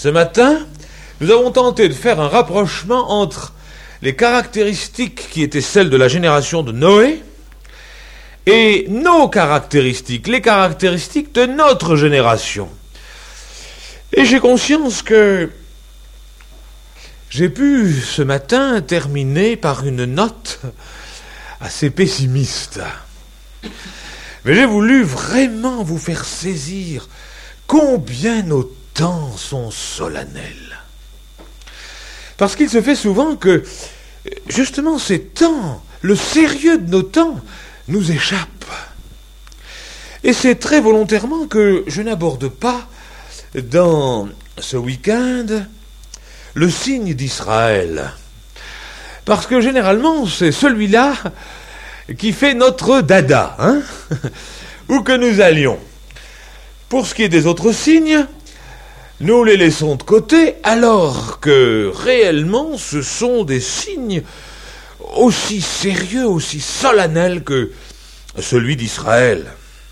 Ce matin, nous avons tenté de faire un rapprochement entre les caractéristiques qui étaient celles de la génération de Noé et nos caractéristiques, les caractéristiques de notre génération. Et j'ai conscience que j'ai pu ce matin terminer par une note assez pessimiste. Mais j'ai voulu vraiment vous faire saisir combien nos temps sont solennels. Parce qu'il se fait souvent que, justement, ces temps, le sérieux de nos temps, nous échappe. Et c'est très volontairement que je n'aborde pas, dans ce week-end, le signe d'Israël. Parce que généralement, c'est celui-là qui fait notre dada, où que nous allions. Pour ce qui est des autres signes, nous les laissons de côté, alors que réellement ce sont des signes aussi sérieux, aussi solennels que celui d'Israël.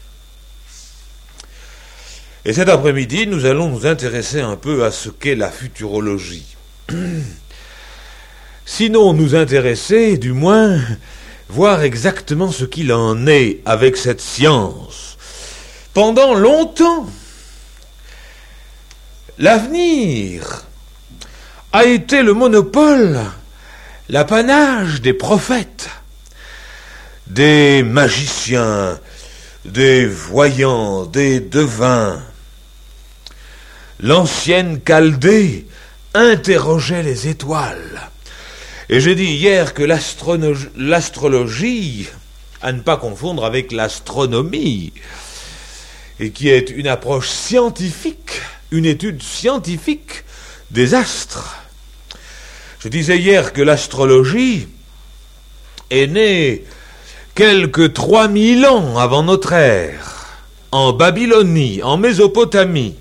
Et cet après-midi, nous allons nous intéresser un peu à ce qu'est la futurologie. Sinon nous intéresser, du moins, voir exactement ce qu'il en est avec cette science. Pendant longtemps, l'avenir a été le monopole, l'apanage des prophètes, des magiciens, des voyants, des devins. L'ancienne Chaldée interrogeait les étoiles. Et j'ai dit hier que l'astrologie, à ne pas confondre avec l'astronomie, et qui est une approche scientifique, une étude scientifique des astres. Je disais hier que l'astrologie est née quelque 3000 ans avant notre ère, en Babylonie, en Mésopotamie.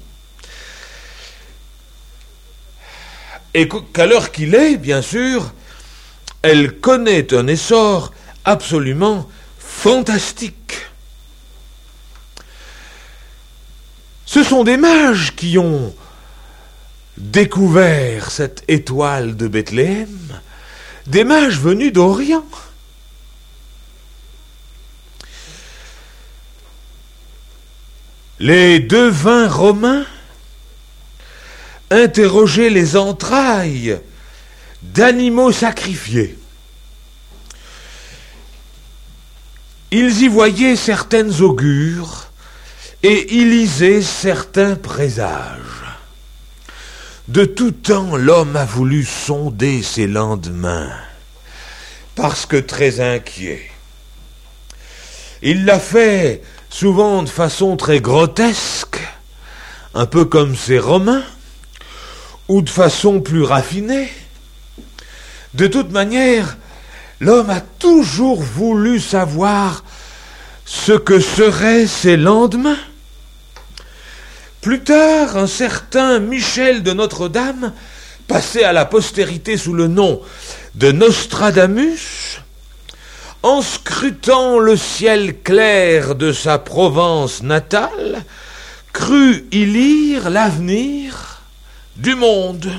Et qu'à l'heure qu'il est, bien sûr, elle connaît un essor absolument fantastique. Ce sont des mages qui ont découvert cette étoile de Bethléem, des mages venus d'Orient. Les devins romains interrogeaient les entrailles d'animaux sacrifiés. Ils y voyaient certaines augures et y lisaient certains présages. De tout temps, l'homme a voulu sonder ses lendemains, parce que très inquiet. Il l'a fait souvent de façon très grotesque, un peu comme ces Romains, ou de façon plus raffinée. De toute manière, l'homme a toujours voulu savoir ce que seraient ses lendemains. Plus tard, un certain Michel de Notre-Dame, passé à la postérité sous le nom de Nostradamus, en scrutant le ciel clair de sa Provence natale, crut y lire l'avenir du monde.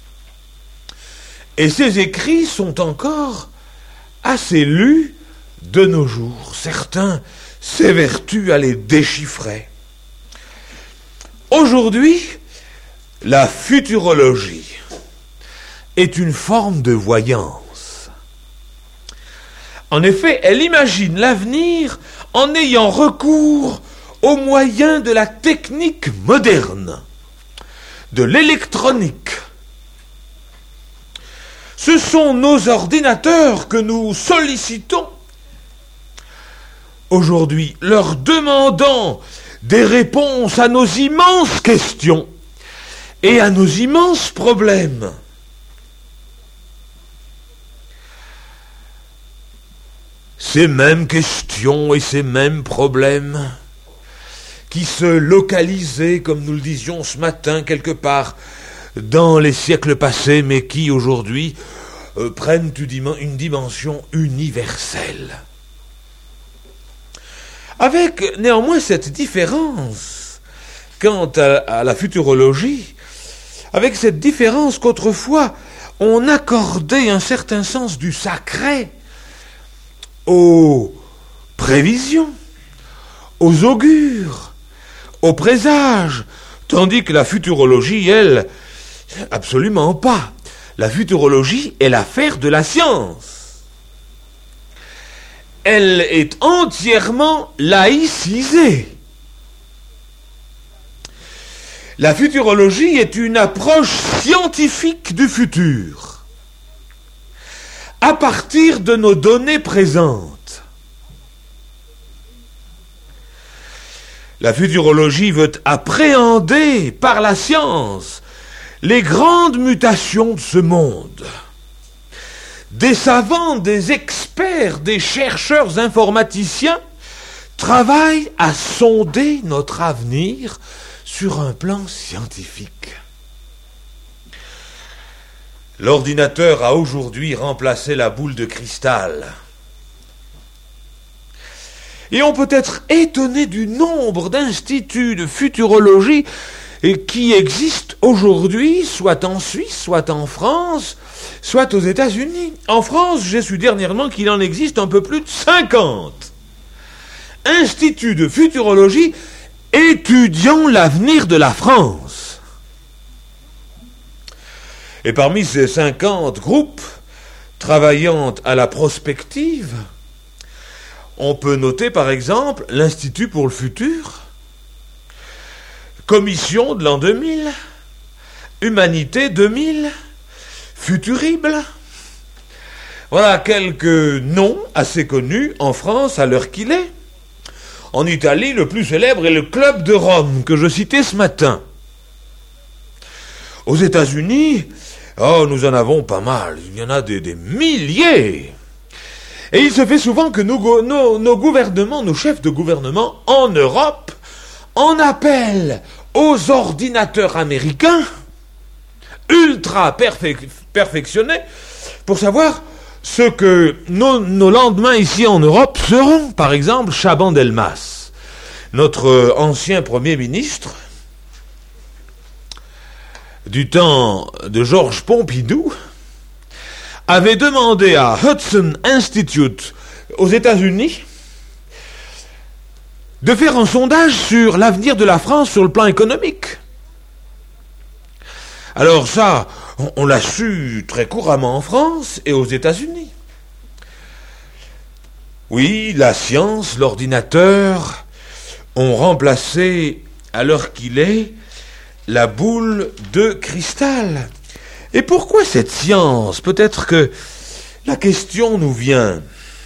Et ces écrits sont encore assez lus de nos jours. Certains s'évertuent à les déchiffrer. Aujourd'hui, la futurologie est une forme de voyance. En effet, elle imagine l'avenir en ayant recours aux moyens de la technique moderne, de l'électronique. Ce sont nos ordinateurs que nous sollicitons aujourd'hui, leur demandant des réponses à nos immenses questions et à nos immenses problèmes. Ces mêmes questions et ces mêmes problèmes qui se localisaient, comme nous le disions ce matin, quelque part dans les siècles passés, mais qui aujourd'hui prennent une dimension universelle. Avec néanmoins cette différence quant à la futurologie, avec cette différence qu'autrefois, on accordait un certain sens du sacré aux prévisions, aux augures, aux présages, tandis que la futurologie, elle, absolument pas. La futurologie est l'affaire de la science. Elle est entièrement laïcisée. La futurologie est une approche scientifique du futur, à partir de nos données présentes. La futurologie veut appréhender par la science les grandes mutations de ce monde. Des savants, des experts, des chercheurs informaticiens travaillent à sonder notre avenir sur un plan scientifique. L'ordinateur a aujourd'hui remplacé la boule de cristal. Et on peut être étonné du nombre d'instituts de futurologie qui existent aujourd'hui, soit en Suisse, soit en France, soit aux États-Unis. En France, j'ai su dernièrement qu'il en existe un peu plus de 50 instituts de futurologie étudiant l'avenir de la France. Et parmi ces 50 groupes travaillant à la prospective, on peut noter par exemple l'Institut pour le futur, Commission de l'an 2000, Humanité 2000, Futurible. Voilà quelques noms assez connus en France à l'heure qu'il est. En Italie, le plus célèbre est le Club de Rome, que je citais ce matin. Aux États-Unis, nous en avons pas mal. Il y en a des milliers. Et il se fait souvent que nos gouvernements, nos chefs de gouvernement en Europe, en appellent aux ordinateurs américains, ultra perfectionnés, pour savoir ce que nos lendemains ici en Europe seront. Par exemple, Chaban-Delmas, notre ancien Premier ministre, du temps de Georges Pompidou, avait demandé à Hudson Institute aux États-Unis de faire un sondage sur l'avenir de la France sur le plan économique. Alors ça, on l'a su très couramment en France et aux États-Unis. Oui, la science, l'ordinateur ont remplacé, à l'heure qu'il est, la boule de cristal. Et pourquoi cette science? Peut-être que la question nous vient.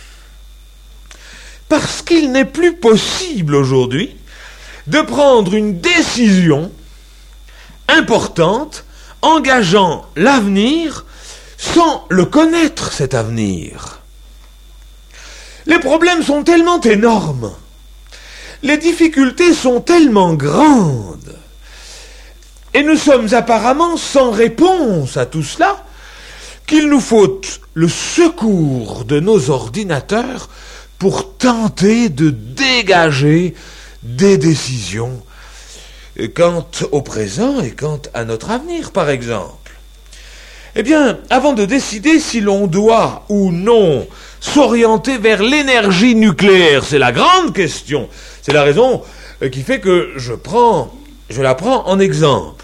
Parce qu'il n'est plus possible aujourd'hui de prendre une décision importante engageant l'avenir sans le connaître, cet avenir. Les problèmes sont tellement énormes, les difficultés sont tellement grandes, et nous sommes apparemment sans réponse à tout cela, qu'il nous faut le secours de nos ordinateurs pour tenter de dégager des décisions quant au présent et quant à notre avenir, par exemple. Eh bien, avant de décider si l'on doit ou non s'orienter vers l'énergie nucléaire, c'est la grande question. C'est la raison qui fait que je la prends en exemple.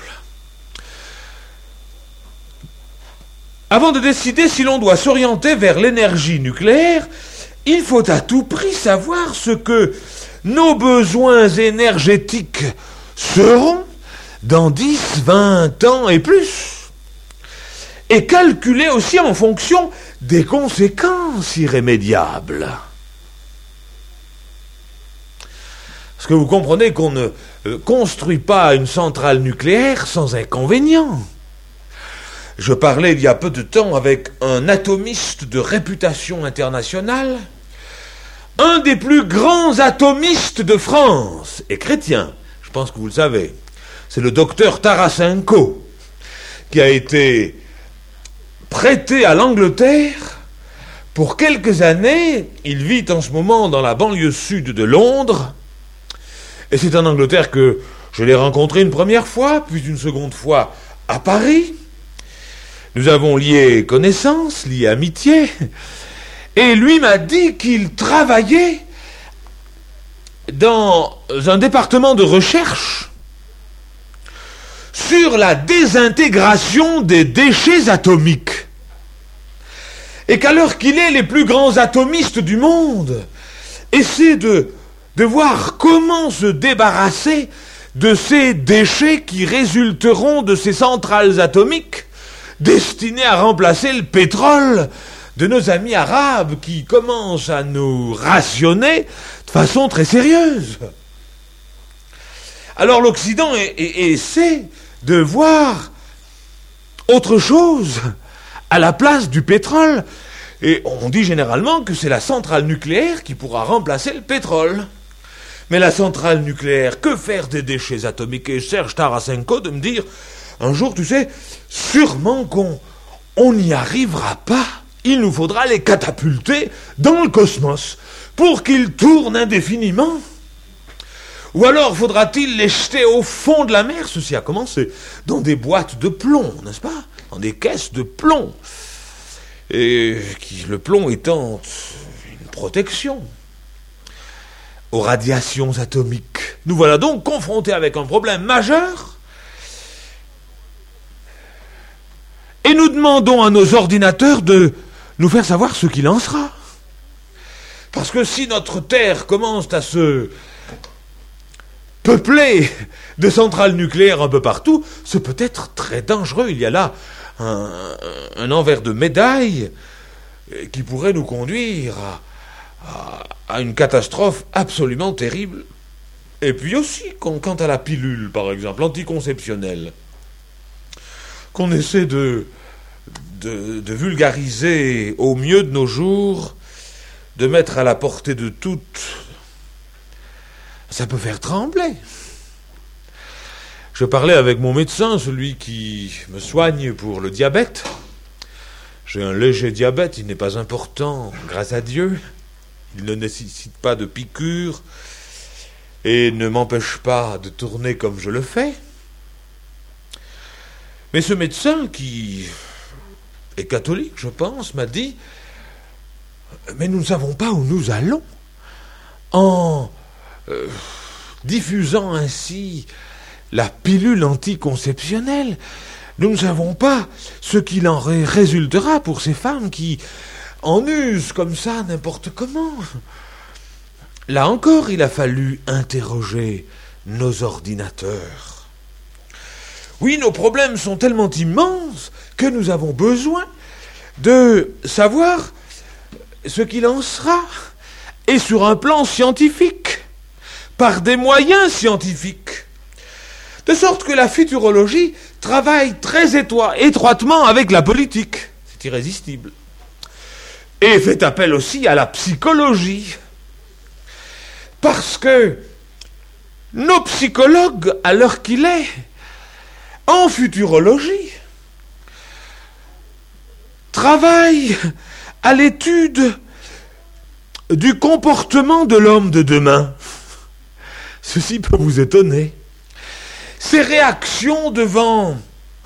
Avant de décider si l'on doit s'orienter vers l'énergie nucléaire, il faut à tout prix savoir ce que nos besoins énergétiques seront dans 10, 20 ans et plus. Et calculer aussi en fonction des conséquences irrémédiables. Parce que vous comprenez qu'on ne construit pas une centrale nucléaire sans inconvénients. Je parlais il y a peu de temps avec un atomiste de réputation internationale, un des plus grands atomistes de France, et chrétien, je pense que vous le savez. C'est le docteur Tarasenko, qui a été prêté à l'Angleterre pour quelques années. Il vit en ce moment dans la banlieue sud de Londres, et c'est en Angleterre que je l'ai rencontré une première fois, puis une seconde fois à Paris. Nous avons lié connaissance, lié amitié. Et lui m'a dit qu'il travaillait dans un département de recherche sur la désintégration des déchets atomiques. Et qu'à l'heure qu'il est, les plus grands atomistes du monde essaient de voir comment se débarrasser de ces déchets qui résulteront de ces centrales atomiques destinées à remplacer le pétrole de nos amis arabes qui commencent à nous rationner de façon très sérieuse. Alors l'Occident essaie de voir autre chose à la place du pétrole. Et on dit généralement que c'est la centrale nucléaire qui pourra remplacer le pétrole. Mais la centrale nucléaire, que faire des déchets atomiques? Et Serge Tarasenko de me dire, un jour, tu sais, sûrement qu'on n'y arrivera pas. Il nous faudra les catapulter dans le cosmos pour qu'ils tournent indéfiniment. Ou alors faudra-t-il les jeter au fond de la mer? Ceci a commencé dans des boîtes de plomb, n'est-ce pas? Dans des caisses de plomb. Et le plomb étant une protection aux radiations atomiques. Nous voilà donc confrontés avec un problème majeur. Et nous demandons à nos ordinateurs de nous faire savoir ce qu'il en sera. Parce que si notre Terre commence à se peupler de centrales nucléaires un peu partout, c'est peut-être très dangereux. Il y a là un envers de médaille qui pourrait nous conduire à une catastrophe absolument terrible. Et puis aussi, quant à la pilule, par exemple, anticonceptionnelle, qu'on essaie de vulgariser au mieux de nos jours, de mettre à la portée de toutes, ça peut faire trembler. Je parlais avec mon médecin, celui qui me soigne pour le diabète. J'ai un léger diabète, il n'est pas important, grâce à Dieu. Il ne nécessite pas de piqûres et ne m'empêche pas de tourner comme je le fais. Mais ce médecin, qui est catholique, je pense, m'a dit « Mais nous ne savons pas où nous allons en diffusant ainsi la pilule anticonceptionnelle. Nous ne savons pas ce qu'il en résultera pour ces femmes qui en usent comme ça n'importe comment. » Là encore, il a fallu interroger nos ordinateurs. Oui, nos problèmes sont tellement immenses que nous avons besoin de savoir ce qu'il en sera, et sur un plan scientifique, par des moyens scientifiques. De sorte que la futurologie travaille très étroitement avec la politique. C'est irrésistible. Et fait appel aussi à la psychologie. Parce que nos psychologues, à l'heure qu'il est, en futurologie, travaillent à l'étude du comportement de l'homme de demain. Ceci peut vous étonner. Ses réactions devant,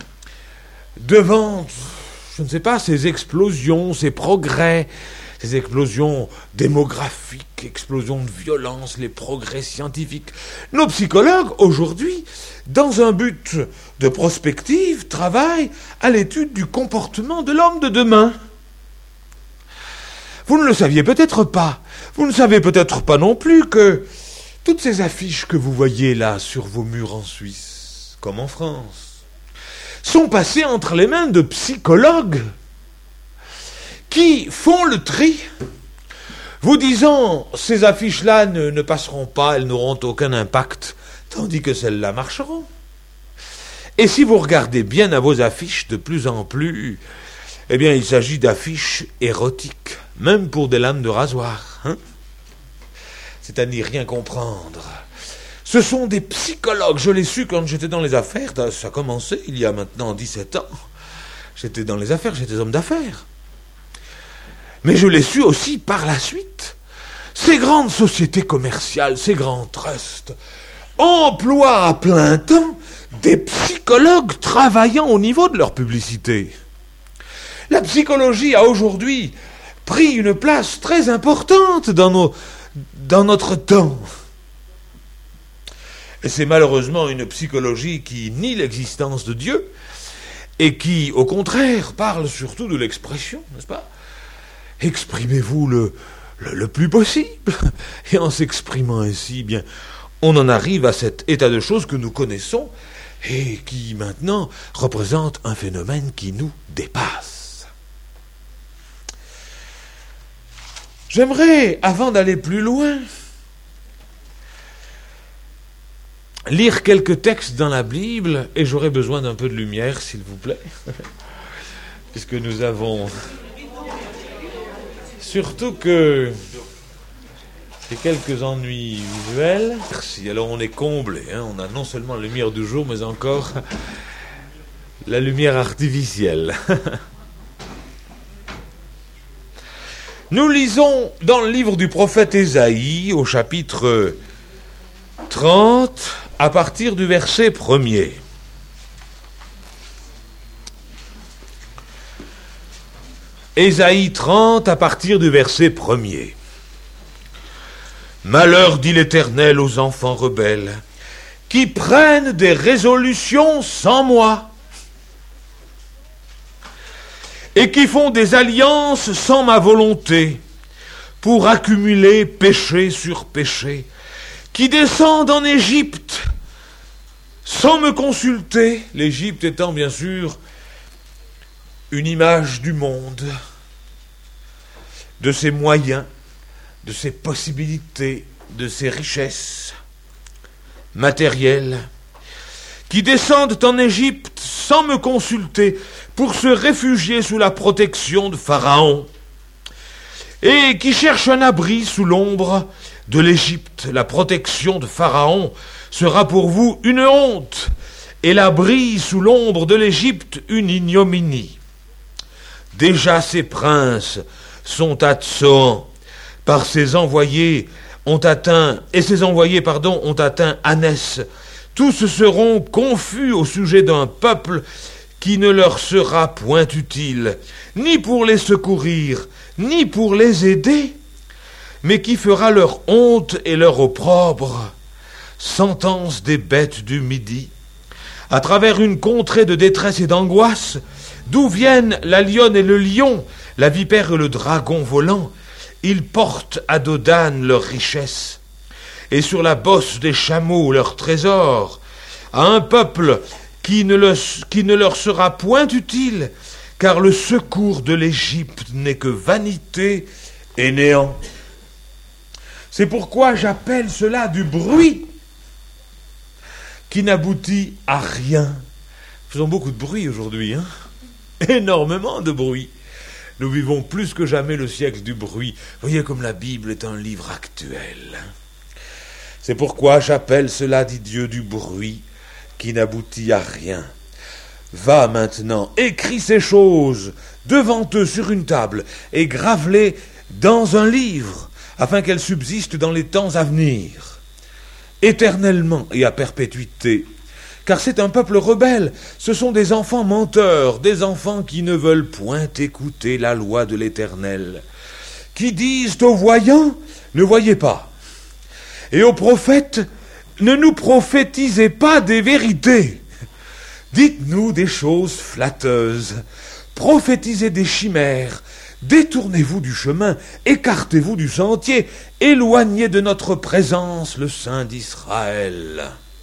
je ne sais pas, ces explosions, ces progrès, ces explosions démographiques, explosions de violence, les progrès scientifiques. Nos psychologues, aujourd'hui, dans un but de prospective, travaillent à l'étude du comportement de l'homme de demain. Vous ne le saviez peut-être pas. Vous ne savez peut-être pas non plus que toutes ces affiches que vous voyez là sur vos murs en Suisse, comme en France, sont passées entre les mains de psychologues qui font le tri, vous disant ces affiches-là ne passeront pas, elles n'auront aucun impact, tandis que celles-là marcheront. Et si vous regardez bien à vos affiches de plus en plus, eh bien il s'agit d'affiches érotiques, même pour des lames de rasoir, hein? C'est à n'y rien comprendre. Ce sont des psychologues, je l'ai su quand j'étais dans les affaires, ça a commencé il y a maintenant 17 ans. J'étais dans les affaires, j'étais homme d'affaires. Mais je l'ai su aussi par la suite. Ces grandes sociétés commerciales, ces grands trusts, emploient à plein temps des psychologues travaillant au niveau de leur publicité. La psychologie a aujourd'hui pris une place très importante dans notre temps. Et c'est malheureusement une psychologie qui nie l'existence de Dieu et qui, au contraire, parle surtout de l'expression, n'est-ce pas ? Exprimez-vous le plus possible. Et en s'exprimant ainsi, bien, on en arrive à cet état de choses que nous connaissons et qui, maintenant, représente un phénomène qui nous dépasse. J'aimerais, avant d'aller plus loin, lire quelques textes dans la Bible, et j'aurais besoin d'un peu de lumière, s'il vous plaît, puisque nous avons... Surtout que j'ai quelques ennuis visuels. Merci. Alors on est comblé, hein. On a non seulement la lumière du jour, mais encore la lumière artificielle. Nous lisons dans le livre du prophète Ésaïe, au chapitre 30, à partir du verset 1er. Ésaïe 30, à partir du verset 1er. Malheur, dit l'Éternel, aux enfants rebelles, qui prennent des résolutions sans moi, et qui font des alliances sans ma volonté, pour accumuler péché sur péché, qui descendent en Égypte sans me consulter, l'Égypte étant bien sûr une image du monde, de ses moyens, de ses possibilités, de ses richesses matérielles, qui descendent en Égypte sans me consulter pour se réfugier sous la protection de Pharaon, et qui cherchent un abri sous l'ombre de l'Égypte. La protection de Pharaon sera pour vous une honte, et l'abri sous l'ombre de l'Égypte une ignominie. Déjà ces princes sont à Tsoan, par ses envoyés ont atteint Anès. Tous seront confus au sujet d'un peuple qui ne leur sera point utile, ni pour les secourir, ni pour les aider, mais qui fera leur honte et leur opprobre. Sentence des bêtes du Midi. À travers une contrée de détresse et d'angoisse, d'où viennent la lionne et le lion, la vipère et le dragon volant, ils portent à Dodane leur richesse, et sur la bosse des chameaux leur trésor, à un peuple qui ne leur sera point utile, car le secours de l'Égypte n'est que vanité et néant. C'est pourquoi j'appelle cela du bruit qui n'aboutit à rien. Faisons beaucoup de bruit aujourd'hui, hein ? Énormément de bruit. Nous vivons plus que jamais le siècle du bruit. Voyez comme la Bible est un livre actuel. C'est pourquoi j'appelle cela, dit Dieu, du bruit qui n'aboutit à rien. Va maintenant, écris ces choses devant eux sur une table et grave-les dans un livre, afin qu'elles subsistent dans les temps à venir, éternellement et à perpétuité. Car c'est un peuple rebelle, ce sont des enfants menteurs, des enfants qui ne veulent point écouter la loi de l'Éternel, qui disent aux voyants, ne voyez pas, et aux prophètes, ne nous prophétisez pas des vérités, dites-nous des choses flatteuses, prophétisez des chimères, détournez-vous du chemin, écartez-vous du sentier, éloignez de notre présence le Saint d'Israël.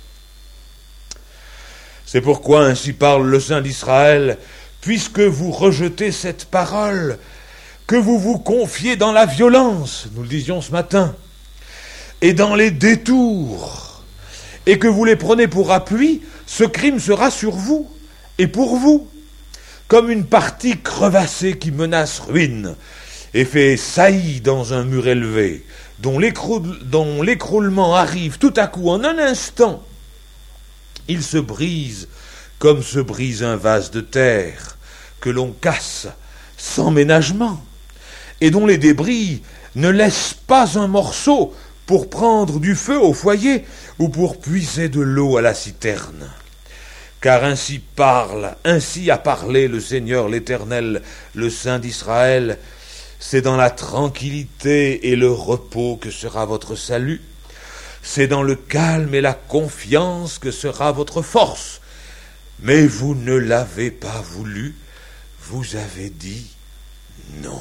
C'est pourquoi ainsi parle le Saint d'Israël, puisque vous rejetez cette parole, que vous vous confiez dans la violence, nous le disions ce matin, et dans les détours, et que vous les prenez pour appui, ce crime sera sur vous et pour vous, comme une partie crevassée qui menace ruine et fait saillie dans un mur élevé, dont l'écroulement arrive tout à coup en un instant. Il se brise comme se brise un vase de terre que l'on casse sans ménagement et dont les débris ne laissent pas un morceau pour prendre du feu au foyer ou pour puiser de l'eau à la citerne. Car ainsi a parlé le Seigneur l'Éternel, le Saint d'Israël. C'est dans la tranquillité et le repos que sera votre salut. C'est dans le calme et la confiance que sera votre force. Mais vous ne l'avez pas voulu, vous avez dit non.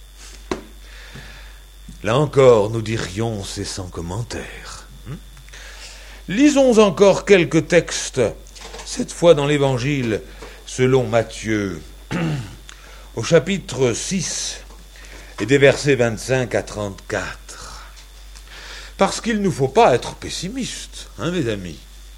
Là encore, nous dirions, c'est sans commentaire. Lisons encore quelques textes, cette fois dans l'Évangile selon Matthieu, au chapitre 6 et des versets 25 à 34. Parce qu'il ne faut pas être pessimiste, mes amis.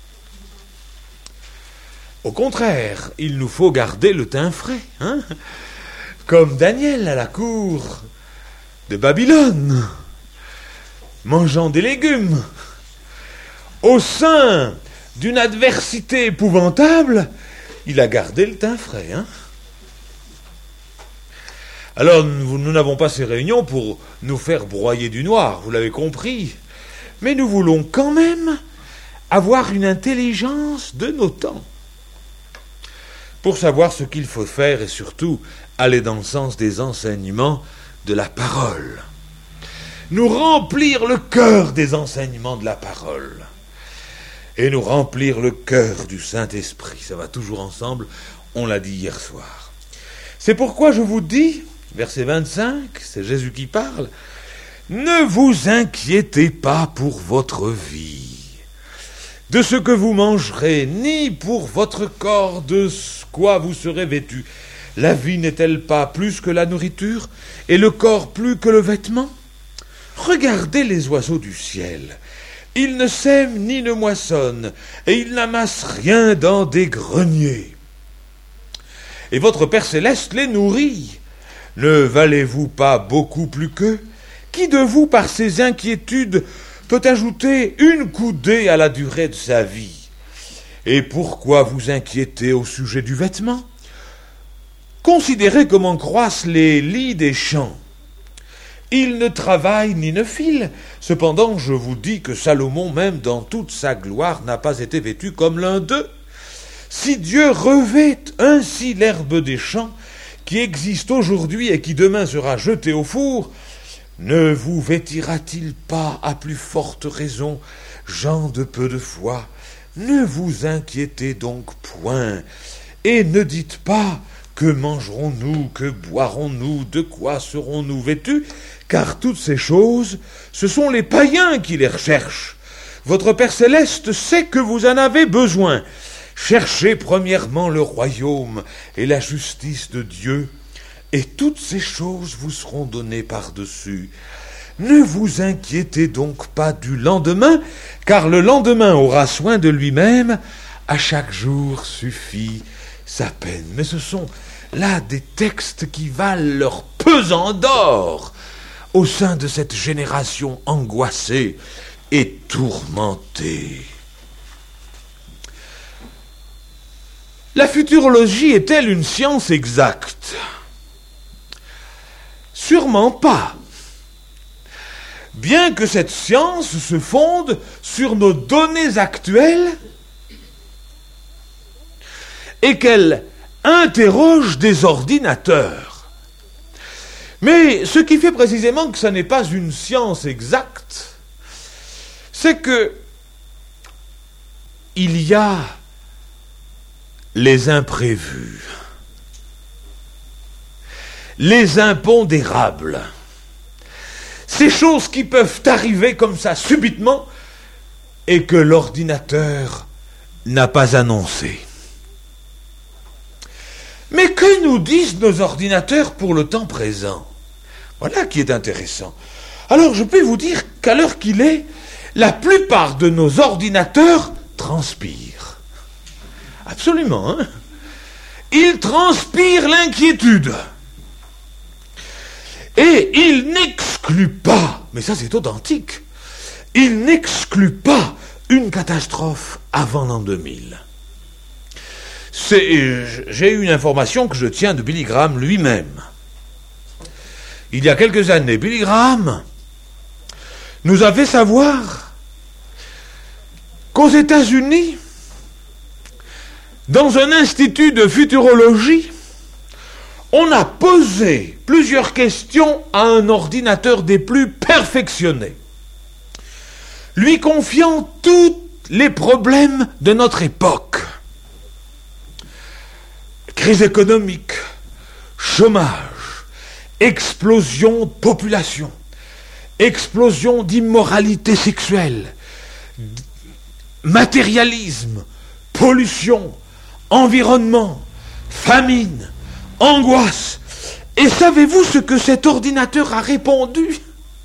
Au contraire, il nous faut garder le teint frais, comme Daniel à la cour de Babylone, mangeant des légumes. Au sein d'une adversité épouvantable, il a gardé le teint frais. Alors, nous n'avons pas ces réunions pour nous faire broyer du noir, vous l'avez compris, mais nous voulons quand même avoir une intelligence de nos temps, pour savoir ce qu'il faut faire et surtout aller dans le sens des enseignements de la parole. Nous remplir le cœur des enseignements de la parole. Et nous remplir le cœur du Saint-Esprit. Ça va toujours ensemble, on l'a dit hier soir. C'est pourquoi je vous dis, verset 25, c'est Jésus qui parle, ne vous inquiétez pas pour votre vie, de ce que vous mangerez, ni pour votre corps, de quoi vous serez vêtus. La vie n'est-elle pas plus que la nourriture, et le corps plus que le vêtement? Regardez les oiseaux du ciel. Ils ne sèment ni ne moissonnent, et ils n'amassent rien dans des greniers. Et votre Père céleste les nourrit. Ne valez-vous pas beaucoup plus qu'eux? Qui de vous, par ses inquiétudes, peut ajouter une coudée à la durée de sa vie? Et pourquoi vous inquiétez au sujet du vêtement? Considérez comment croissent les lys des champs. Ils ne travaillent ni ne filent. Cependant, je vous dis que Salomon, même dans toute sa gloire, n'a pas été vêtu comme l'un d'eux. Si Dieu revêt ainsi l'herbe des champs, qui existe aujourd'hui et qui demain sera jetée au four, ne vous vêtira-t-il pas à plus forte raison, gens de peu de foi? Ne vous inquiétez donc point, et ne dites pas: que mangerons-nous, que boirons-nous, de quoi serons-nous vêtus? Car toutes ces choses, ce sont les païens qui les recherchent. Votre Père céleste sait que vous en avez besoin. Cherchez premièrement le royaume et la justice de Dieu, et toutes ces choses vous seront données par-dessus. Ne vous inquiétez donc pas du lendemain, car le lendemain aura soin de lui-même. À chaque jour suffit sa peine. Mais ce sont là des textes qui valent leur pesant d'or au sein de cette génération angoissée et tourmentée. La futurologie est-elle une science exacte? Sûrement pas. Bien que cette science se fonde sur nos données actuelles et qu'elle interroge des ordinateurs. Mais ce qui fait précisément que ça n'est pas une science exacte, c'est que il y a les imprévus, les impondérables, ces choses qui peuvent arriver comme ça subitement et que l'ordinateur n'a pas annoncées. Mais que nous disent nos ordinateurs pour le temps présent? Voilà qui est intéressant. Alors je peux vous dire qu'à l'heure qu'il est, la plupart de nos ordinateurs transpirent. Absolument, Ils transpirent l'inquiétude. Et il n'exclut pas, mais ça c'est authentique, il n'exclut pas une catastrophe avant l'an 2000. J'ai eu une information que je tiens de Billy Graham lui-même. Il y a quelques années, Billy Graham nous a fait savoir qu'aux États-Unis, dans un institut de futurologie, on a posé plusieurs questions à un ordinateur des plus perfectionnés, lui confiant tous les problèmes de notre époque. Crise économique, chômage, explosion de population, explosion d'immoralité sexuelle, matérialisme, pollution, environnement, famine, angoisse. Et savez-vous ce que cet ordinateur a répondu ?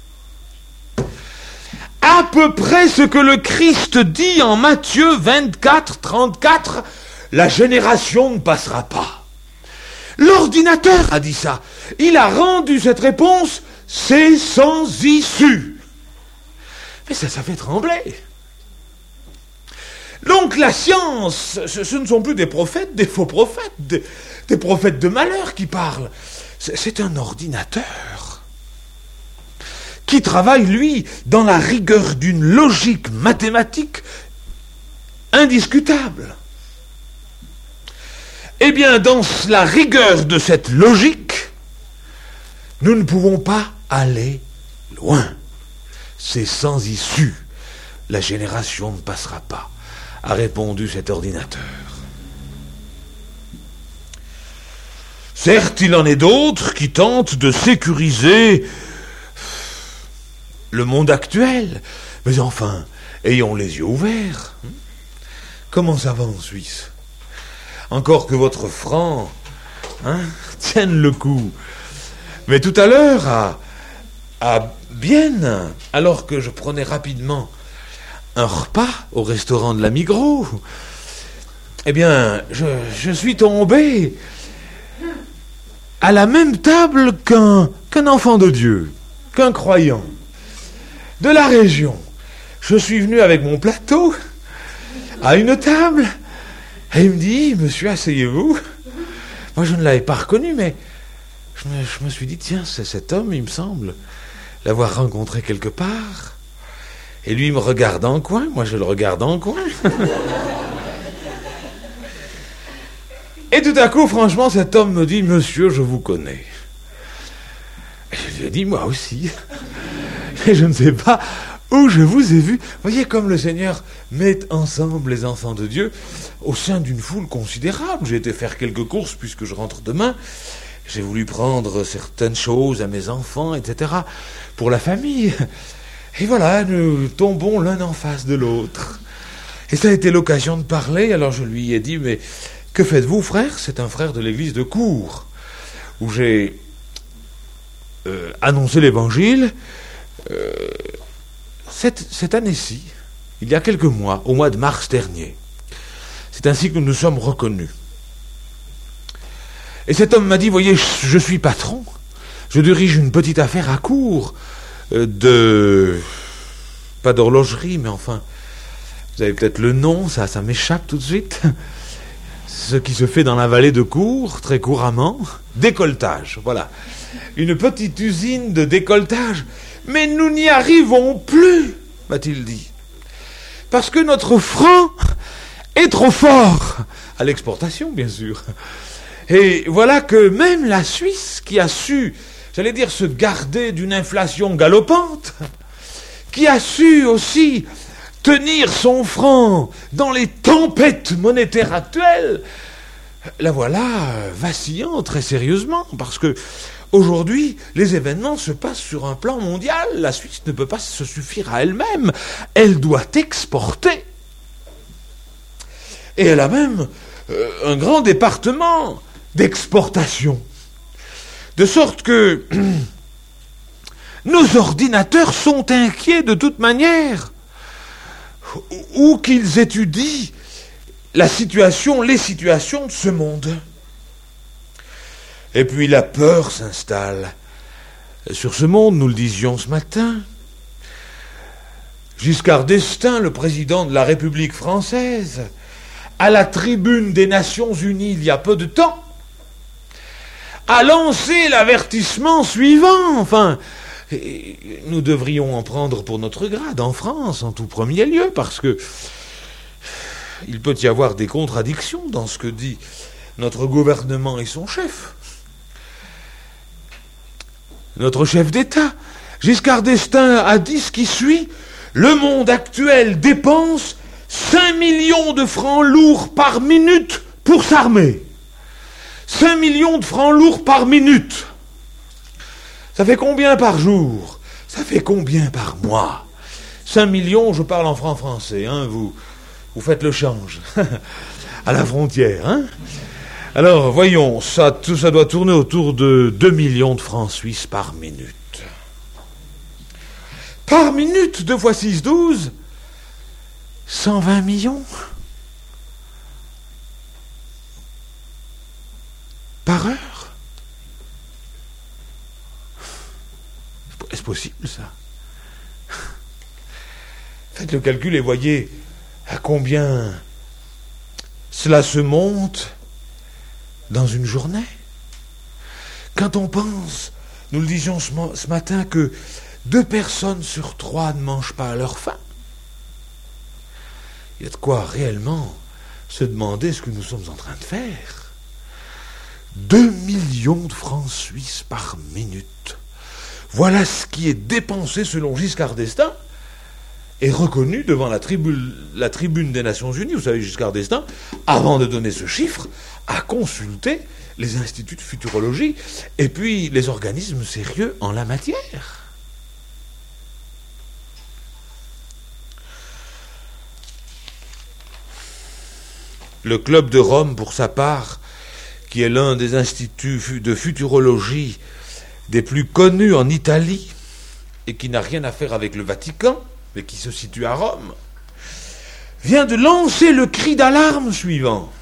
À peu près ce que le Christ dit en Matthieu 24, 34, la génération ne passera pas. L'ordinateur a dit ça. Il a rendu cette réponse, c'est sans issue. Mais ça fait trembler. Donc la science, ce ne sont plus des prophètes, des faux prophètes, des prophètes de malheur qui parlent. C'est un ordinateur qui travaille, lui, dans la rigueur d'une logique mathématique indiscutable. Eh bien, dans la rigueur de cette logique, nous ne pouvons pas aller loin. C'est sans issue. La génération ne passera pas, a répondu cet ordinateur. Certes, il en est d'autres qui tentent de sécuriser le monde actuel, mais enfin, ayons les yeux ouverts. Comment ça va en Suisse ? Encore que votre franc tienne le coup. Mais tout à l'heure, à Bienne, alors que je prenais rapidement un repas au restaurant de la Migros, eh bien, je suis tombé à la même table qu'un enfant de Dieu, qu'un croyant de la région. Je suis venu avec mon plateau à une table et il me dit, monsieur, asseyez-vous. Moi, je ne l'avais pas reconnu, mais je me suis dit, tiens, c'est cet homme, il me semble l'avoir rencontré quelque part. Et lui, il me regarde en coin, moi, je le regarde en coin. Et tout à coup, franchement, cet homme me dit, monsieur, je vous connais. Et je lui ai dit, moi aussi. Et je ne sais pas où je vous ai vu. Voyez comme le Seigneur met ensemble les enfants de Dieu au sein d'une foule considérable. J'ai été faire quelques courses puisque je rentre demain. J'ai voulu prendre certaines choses à mes enfants, etc. pour la famille. Et voilà, nous tombons l'un en face de l'autre. Et ça a été l'occasion de parler. Alors je lui ai dit, mais que faites-vous, frère ? C'est un frère de l'église de Cours, où j'ai annoncé l'évangile cette année-ci, il y a quelques mois, au mois de mars dernier. C'est ainsi que nous nous sommes reconnus. Et cet homme m'a dit, voyez, je suis patron, je dirige une petite affaire à Cours, pas d'horlogerie, mais enfin, vous avez peut-être le nom, ça m'échappe tout de suite. Ce qui se fait dans la vallée de Cours, très couramment, décolletage, voilà. Une petite usine de décolletage. Mais nous n'y arrivons plus, m'a-t-il dit. Parce que notre franc est trop fort. À l'exportation, bien sûr. Et voilà que même la Suisse, qui a su, j'allais dire, se garder d'une inflation galopante, qui a su aussi tenir son franc dans les tempêtes monétaires actuelles, la voilà vacillant très sérieusement, parce que aujourd'hui, les événements se passent sur un plan mondial. La Suisse ne peut pas se suffire à elle-même. Elle doit exporter. Et elle a même un grand département d'exportation. De sorte que nos ordinateurs sont inquiets de toute manière. Ou qu'ils étudient les situations de ce monde. Et puis la peur s'installe sur ce monde, nous le disions ce matin. Giscard d'Estaing, le président de la République française, à la tribune des Nations Unies il y a peu de temps, a lancé l'avertissement suivant. Enfin, nous devrions en prendre pour notre grade en France, en tout premier lieu, parce que il peut y avoir des contradictions dans ce que dit notre gouvernement et son chef. Notre chef d'État, Giscard d'Estaing, a dit ce qui suit: le monde actuel dépense 5 millions de francs lourds par minute pour s'armer. 5 millions de francs lourds par minute. Ça fait combien par jour? Ça fait combien par mois? 5 millions, je parle en francs français, hein, vous faites le change à la frontière, hein. Alors, voyons, ça doit tourner autour de 2 millions de francs suisses par minute. Par minute, 2 fois 6, 12, 120 millions. Par heure. Est-ce possible, ça? Faites le calcul et voyez à combien cela se monte dans une journée. Quand on pense, nous le disions ce matin, que 2 personnes sur 3 ne mangent pas à leur faim, il y a de quoi réellement se demander ce que nous sommes en train de faire. 2 millions de francs suisses par minute. Voilà ce qui est dépensé selon Giscard d'Estaing et reconnu devant la tribune des Nations Unies. Vous savez, Giscard d'Estaing, avant de donner ce chiffre, a consulté les instituts de futurologie et puis les organismes sérieux en la matière. Le Club de Rome, pour sa part, qui est l'un des instituts de futurologie des plus connus en Italie et qui n'a rien à faire avec le Vatican, mais qui se situe à Rome, vient de lancer le cri d'alarme suivant.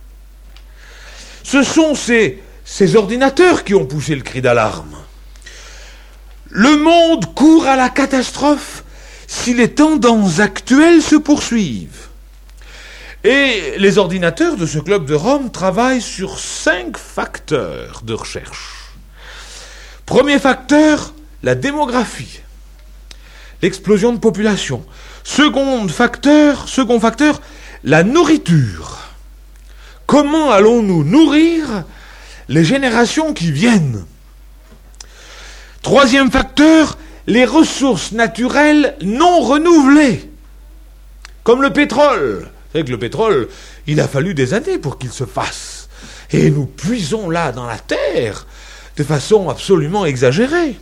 Ce sont ces ordinateurs qui ont poussé le cri d'alarme. Le monde court à la catastrophe si les tendances actuelles se poursuivent. Et les ordinateurs de ce club de Rome travaillent sur 5 facteurs de recherche. Premier facteur, la démographie, l'explosion de population. Second facteur, la nourriture. Comment allons-nous nourrir les générations qui viennent? Troisième facteur, les ressources naturelles non renouvelées, comme le pétrole. Vous savez que le pétrole, il a fallu des années pour qu'il se fasse. Et nous puisons là dans la terre de façon absolument exagérée.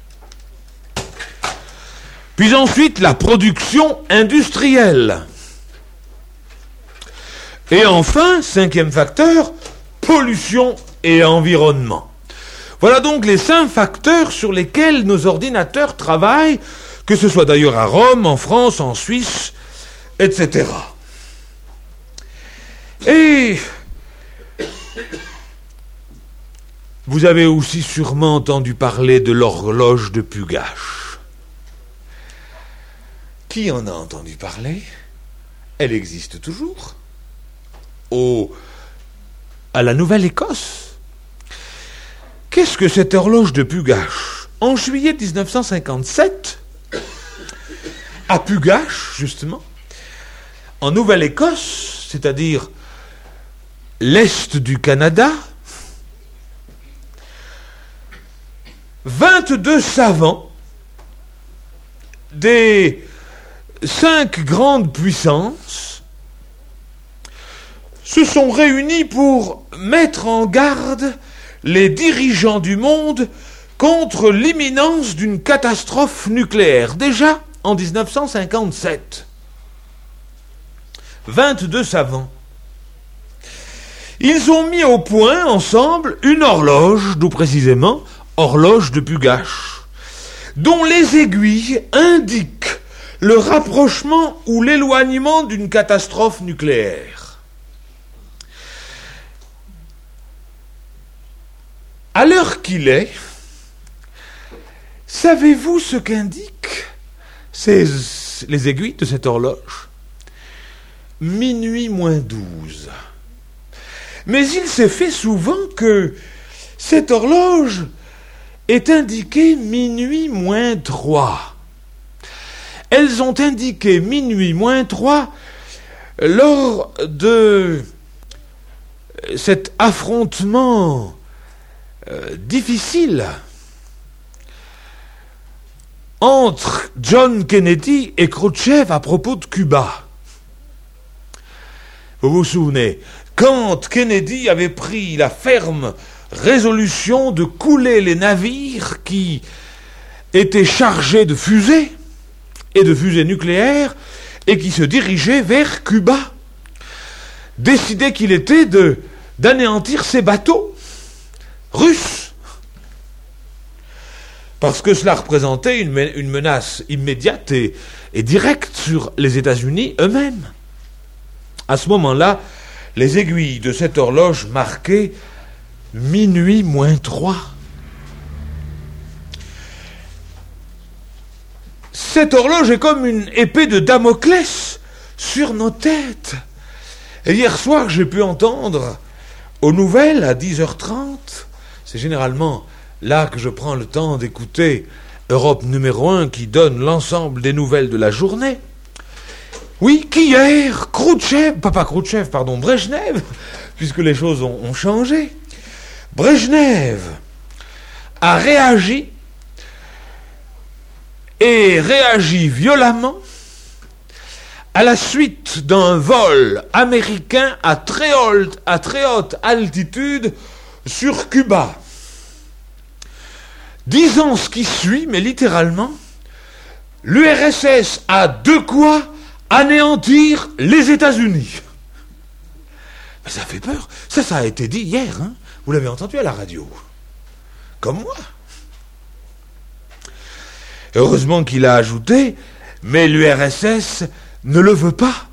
Puis ensuite, la production industrielle. Et enfin, 5e facteur, pollution et environnement. Voilà donc les 5 facteurs sur lesquels nos ordinateurs travaillent, que ce soit d'ailleurs à Rome, en France, en Suisse, etc. Et vous avez aussi sûrement entendu parler de l'horloge de Pugache. Qui en a entendu parler? Elle existe toujours. À la Nouvelle-Écosse. Qu'est-ce que cette horloge de Pugache? En juillet 1957, à Pugache, justement, en Nouvelle-Écosse, c'est-à-dire l'Est du Canada, 22 savants des 5 grandes puissances se sont réunis pour mettre en garde les dirigeants du monde contre l'imminence d'une catastrophe nucléaire, déjà en 1957. 22 savants. Ils ont mis au point ensemble une horloge, d'où précisément horloge de Pugache, dont les aiguilles indiquent le rapprochement ou l'éloignement d'une catastrophe nucléaire. À l'heure qu'il est, savez-vous ce qu'indiquent les aiguilles de cette horloge? Minuit moins 12. Mais il s'est fait souvent que cette horloge est indiquée minuit moins 3. Elles ont indiqué minuit moins 3 lors de cet affrontement difficile entre John Kennedy et Khrouchtchev à propos de Cuba. Vous vous souvenez, quand Kennedy avait pris la ferme résolution de couler les navires qui étaient chargés de fusées et de fusées nucléaires et qui se dirigeaient vers Cuba, décidé qu'il était d'anéantir ces bateaux russes, parce que cela représentait une menace immédiate et directe sur les États-Unis eux-mêmes. À ce moment-là, les aiguilles de cette horloge marquaient minuit moins 3. Cette horloge est comme une épée de Damoclès sur nos têtes. Et hier soir, j'ai pu entendre aux nouvelles à 10h30, c'est généralement là que je prends le temps d'écouter Europe numéro 1 qui donne l'ensemble des nouvelles de la journée. Oui, qu'hier, Brejnev, puisque les choses ont changé, Brejnev a réagi et réagit violemment à la suite d'un vol américain à très haute altitude sur Cuba. Disant ce qui suit, mais littéralement, l'URSS a de quoi anéantir les États-Unis. Mais ça fait peur. Ça a été dit hier, hein. Vous l'avez entendu à la radio. Comme moi. Heureusement qu'il a ajouté, mais l'URSS ne le veut pas.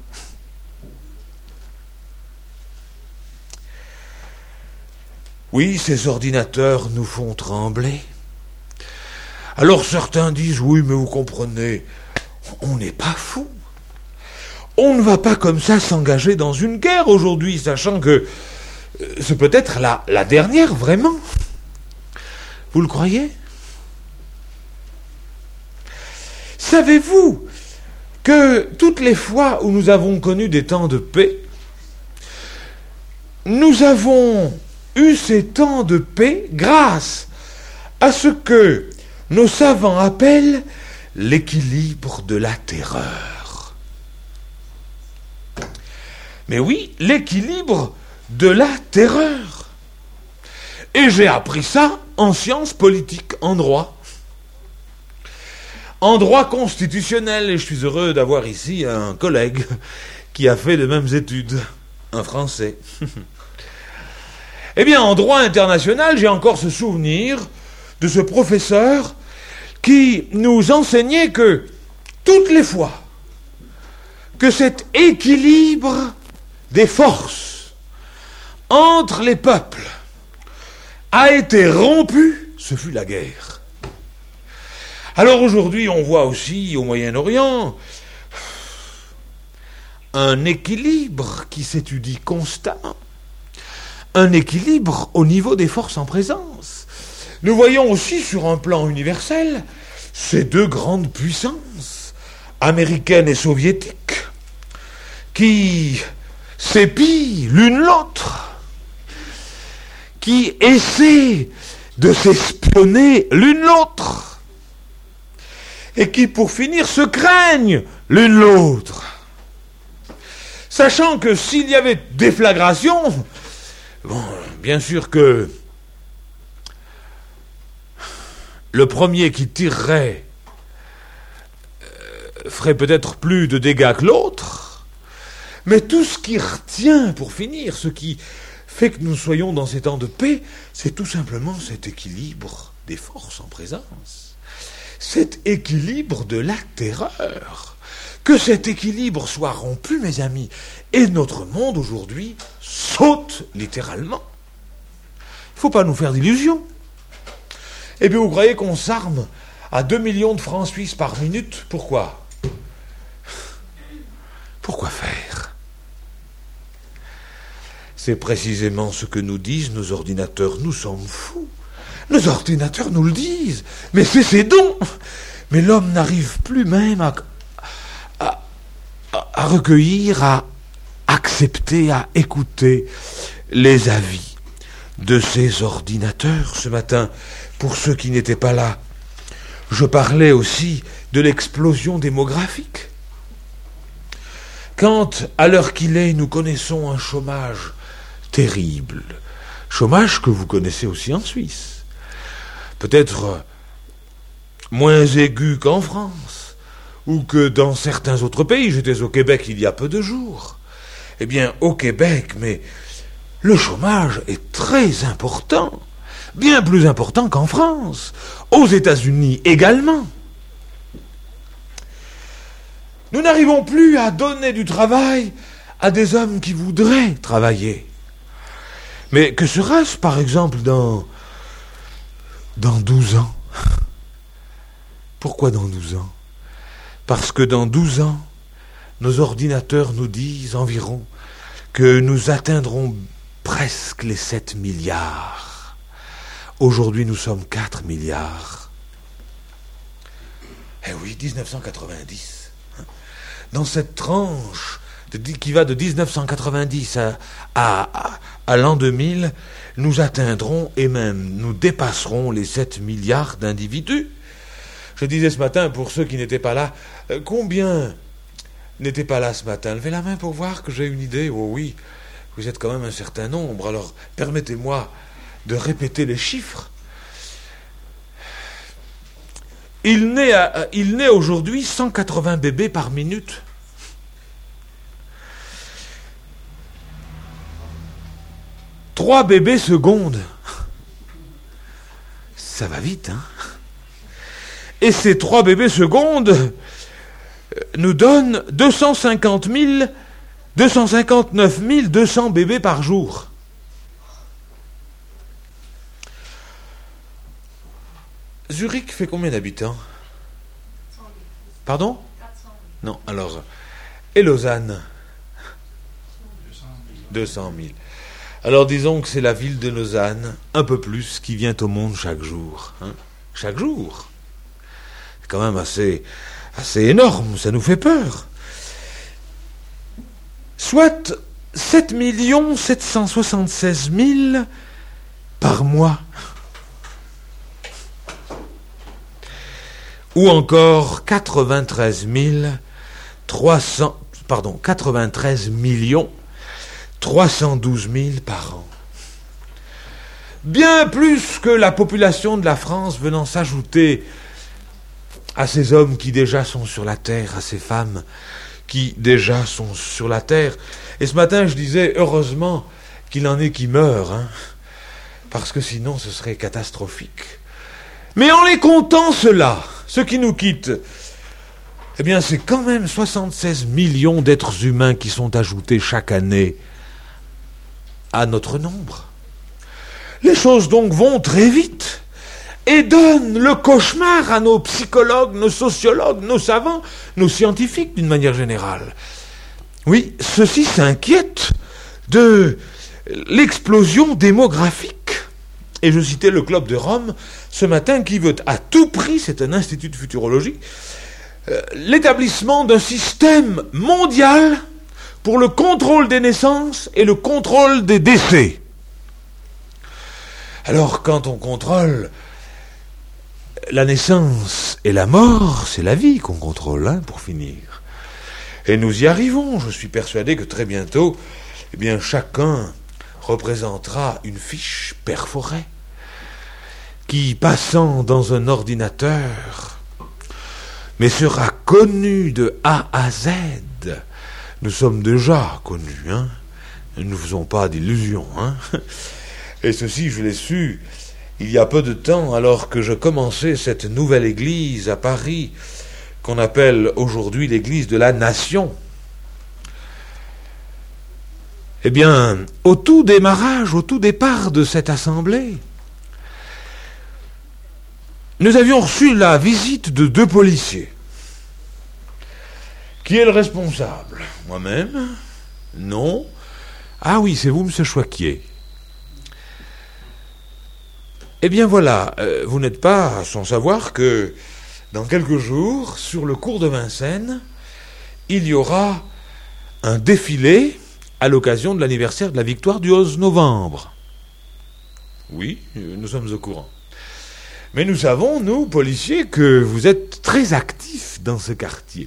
Oui, ces ordinateurs nous font trembler. Alors certains disent, oui, mais vous comprenez, on n'est pas fous. On ne va pas comme ça s'engager dans une guerre aujourd'hui, sachant que c'est peut-être la dernière, vraiment. Vous le croyez? Savez-vous que toutes les fois où nous avons connu des temps de paix, nous avons eu ces temps de paix grâce à ce que nos savants appellent l'équilibre de la terreur. Mais oui, l'équilibre de la terreur. Et j'ai appris ça en sciences politiques, en droit. En droit constitutionnel, et je suis heureux d'avoir ici un collègue qui a fait les mêmes études, un Français. Eh bien, en droit international, j'ai encore ce souvenir de ce professeur qui nous enseignait que toutes les fois que cet équilibre des forces entre les peuples a été rompu, ce fut la guerre. Alors aujourd'hui, on voit aussi au Moyen-Orient un équilibre qui s'étudie constamment, un équilibre au niveau des forces en présence. Nous voyons aussi sur un plan universel ces deux grandes puissances, américaines et soviétiques, qui s'épient l'une l'autre, qui essaient de s'espionner l'une l'autre, et qui, pour finir, se craignent l'une l'autre. Sachant que s'il y avait déflagration, bon, bien sûr que le premier qui tirerait ferait peut-être plus de dégâts que l'autre, mais tout ce qui retient, pour finir, ce qui fait que nous soyons dans ces temps de paix, c'est tout simplement cet équilibre des forces en présence. Cet équilibre de la terreur. Que cet équilibre soit rompu, mes amis, et notre monde aujourd'hui saute littéralement. Il ne faut pas nous faire d'illusions. Et puis vous croyez qu'on s'arme à 2 millions de francs suisses par minute? Pourquoi? Pourquoi faire? C'est précisément ce que nous disent nos ordinateurs. Nous sommes fous. Nos ordinateurs nous le disent. Mais cessez donc. Mais l'homme n'arrive plus même à recueillir, à accepter, à écouter les avis de ces ordinateurs. Ce matin, pour ceux qui n'étaient pas là, je parlais aussi de l'explosion démographique. Quand, à l'heure qu'il est, nous connaissons un chômage terrible, chômage que vous connaissez aussi en Suisse, peut-être moins aigu qu'en France, ou que dans certains autres pays. J'étais au Québec il y a peu de jours. Eh bien, au Québec, mais le chômage est très important, bien plus important qu'en France, aux États-Unis également. Nous n'arrivons plus à donner du travail à des hommes qui voudraient travailler. Mais que sera-ce, par exemple, dans 12 ans? Pourquoi dans 12 ans? Parce que dans 12 ans, nos ordinateurs nous disent environ que nous atteindrons presque les 7 milliards. Aujourd'hui, nous sommes 4 milliards. Eh oui, 1990. Dans cette tranche qui va de 1990 à l'an 2000, nous atteindrons et même nous dépasserons les 7 milliards d'individus. Je disais ce matin, pour ceux qui n'étaient pas là, combien n'étaient pas là ce matin? Levez la main pour voir que j'ai une idée. Oh oui, vous êtes quand même un certain nombre, alors permettez-moi de répéter les chiffres. Il naît aujourd'hui 180 bébés par minute. Trois bébés secondes. Ça va vite, hein? Et ces 3 bébés secondes nous donnent 259 200 bébés par jour. Zurich fait combien d'habitants? 100 000. Pardon? 400 000. Non, alors. Et Lausanne? 200 000. Alors disons que c'est la ville de Lausanne, un peu plus, qui vient au monde chaque jour. Hein? Chaque jour. C'est quand même assez énorme, ça nous fait peur. Soit 7 776 000 par mois. Ou encore 93 millions 312 000 par an. Bien plus que la population de la France venant s'ajouter à ces hommes qui déjà sont sur la terre, à ces femmes qui déjà sont sur la terre. Et ce matin, je disais, heureusement qu'il en est qui meurent, hein, parce que sinon ce serait catastrophique. Mais en les comptant ceux-là, ceux qui nous quittent, eh bien c'est quand même 76 millions d'êtres humains qui sont ajoutés chaque année à notre nombre. Les choses donc vont très vite et donnent le cauchemar à nos psychologues, nos sociologues, nos savants, nos scientifiques d'une manière générale. Oui, ceux-ci s'inquiètent de l'explosion démographique. Et je citais le Club de Rome ce matin qui veut à tout prix, c'est un institut de futurologie, l'établissement d'un système mondial pour le contrôle des naissances et le contrôle des décès. Alors, quand on contrôle la naissance et la mort, c'est la vie qu'on contrôle, hein, pour finir. Et nous y arrivons. Je suis persuadé que très bientôt, eh bien, chacun représentera une fiche perforée qui, passant dans un ordinateur, mais sera connue de A à Z. Nous sommes déjà connus, hein. Ne nous faisons pas d'illusions, hein. Et ceci, je l'ai su il y a peu de temps, alors que je commençais cette nouvelle église à Paris, qu'on appelle aujourd'hui l'église de la Nation. Eh bien, au tout départ de cette assemblée, nous avions reçu la visite de 2 policiers. Qui est le responsable? Moi-même? Non. Ah oui, c'est vous, monsieur Choiquier. Eh bien voilà, vous n'êtes pas sans savoir que dans quelques jours, sur le cours de Vincennes, il y aura un défilé à l'occasion de l'anniversaire de la victoire du 11 novembre. Oui, nous sommes au courant. Mais nous savons, nous, policiers, que vous êtes très actifs dans ce quartier.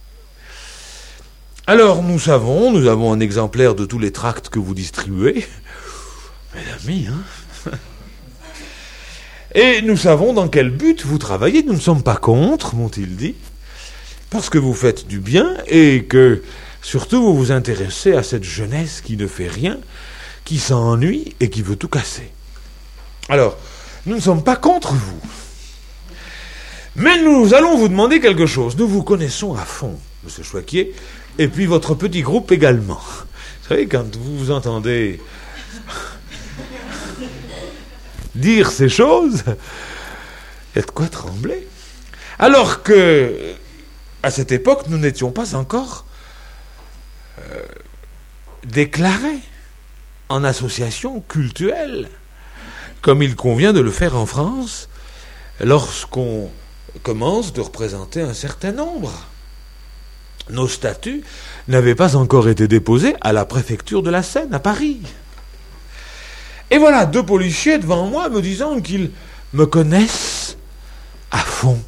Alors, nous avons un exemplaire de tous les tracts que vous distribuez. Mes amis, hein. Et nous savons dans quel but vous travaillez. Nous ne sommes pas contre, m'ont-ils dit, parce que vous faites du bien et que, surtout, vous vous intéressez à cette jeunesse qui ne fait rien, qui s'ennuie et qui veut tout casser. Alors, nous ne sommes pas contre vous. Mais nous allons vous demander quelque chose. Nous vous connaissons à fond, M. Choiquier, et puis votre petit groupe également. Vous savez, quand vous vous entendez dire ces choses, il y a de quoi trembler. Alors que, à cette époque, nous n'étions pas encore déclarés en association cultuelle, comme il convient de le faire en France, lorsqu'on commence de représenter un certain nombre. Nos statuts n'avaient pas encore été déposés à la préfecture de la Seine, à Paris. Et voilà, 2 policiers devant moi me disant qu'ils me connaissent à fond.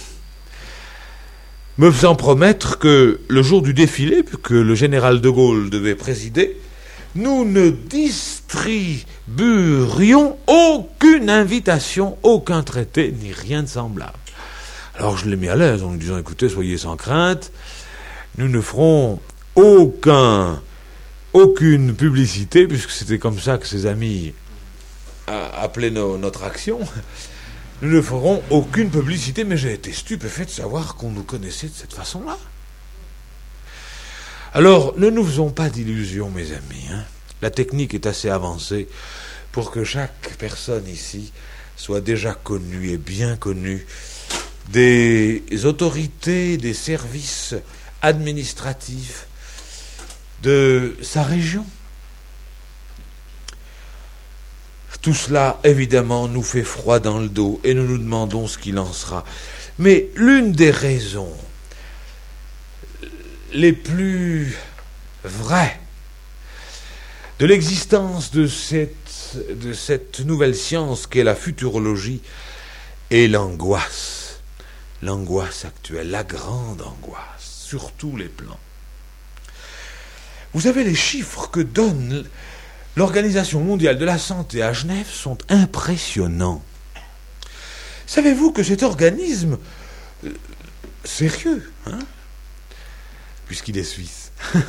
Me faisant promettre que le jour du défilé, que le général de Gaulle devait présider, nous ne distribuerions aucune invitation, aucun traité, ni rien de semblable. Alors je l'ai mis à l'aise en lui disant, écoutez, soyez sans crainte, nous ne ferons aucune publicité, puisque c'était comme ça que ses amis appelaient notre action. Nous ne ferons aucune publicité, mais j'ai été stupéfait de savoir qu'on nous connaissait de cette façon-là. Alors, ne nous faisons pas d'illusions, mes amis, hein. La technique est assez avancée pour que chaque personne ici soit déjà connue et bien connue des autorités, des services administratifs de sa région. Tout cela, évidemment, nous fait froid dans le dos et nous nous demandons ce qu'il en sera. Mais l'une des raisons les plus vraies de l'existence de cette nouvelle science qu'est la futurologie est l'angoisse actuelle, la grande angoisse, sur tous les plans. Vous savez, les chiffres que donne l'Organisation mondiale de la santé à Genève sont impressionnants. Savez-vous que cet organisme sérieux, hein, puisqu'il est suisse,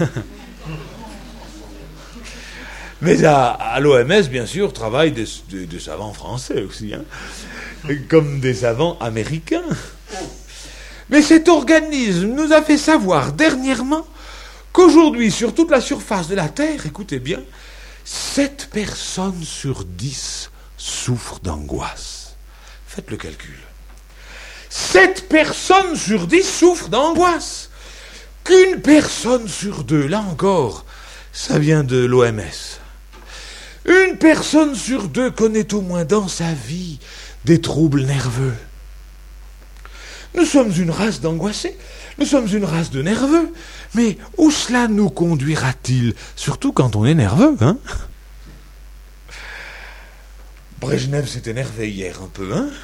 mais à l'OMS, bien sûr, travaillent des savants français aussi, hein, comme des savants américains. Mais cet organisme nous a fait savoir dernièrement qu'aujourd'hui, sur toute la surface de la Terre, écoutez bien, 7 personnes sur 10 souffrent d'angoisse. Faites le calcul. 7 personnes sur 10 souffrent d'angoisse. Qu'une personne sur 2, là encore, ça vient de l'OMS. Une personne sur 2 connaît au moins dans sa vie des troubles nerveux. Nous sommes une race d'angoissés, nous sommes une race de nerveux. Mais où cela nous conduira-t-il? Surtout quand on est nerveux, hein? Brejnev s'est énervé hier un peu, hein?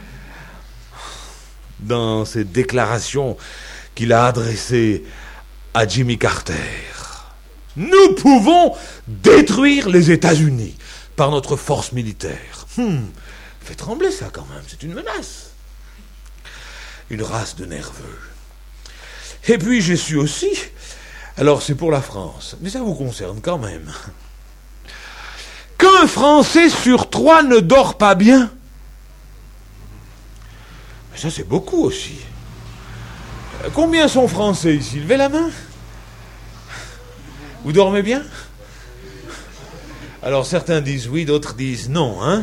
Dans ses déclarations qu'il a adressées à Jimmy Carter. Nous pouvons détruire les États-Unis par notre force militaire. Fait trembler ça quand même, c'est une menace. Une race de nerveux. Et puis j'ai su aussi, alors c'est pour la France, mais ça vous concerne quand même, qu'un Français sur 3 ne dort pas bien. Mais ça c'est beaucoup aussi. Combien sont Français ici? Levez la main. Vous dormez bien? Alors certains disent oui, d'autres disent non, hein?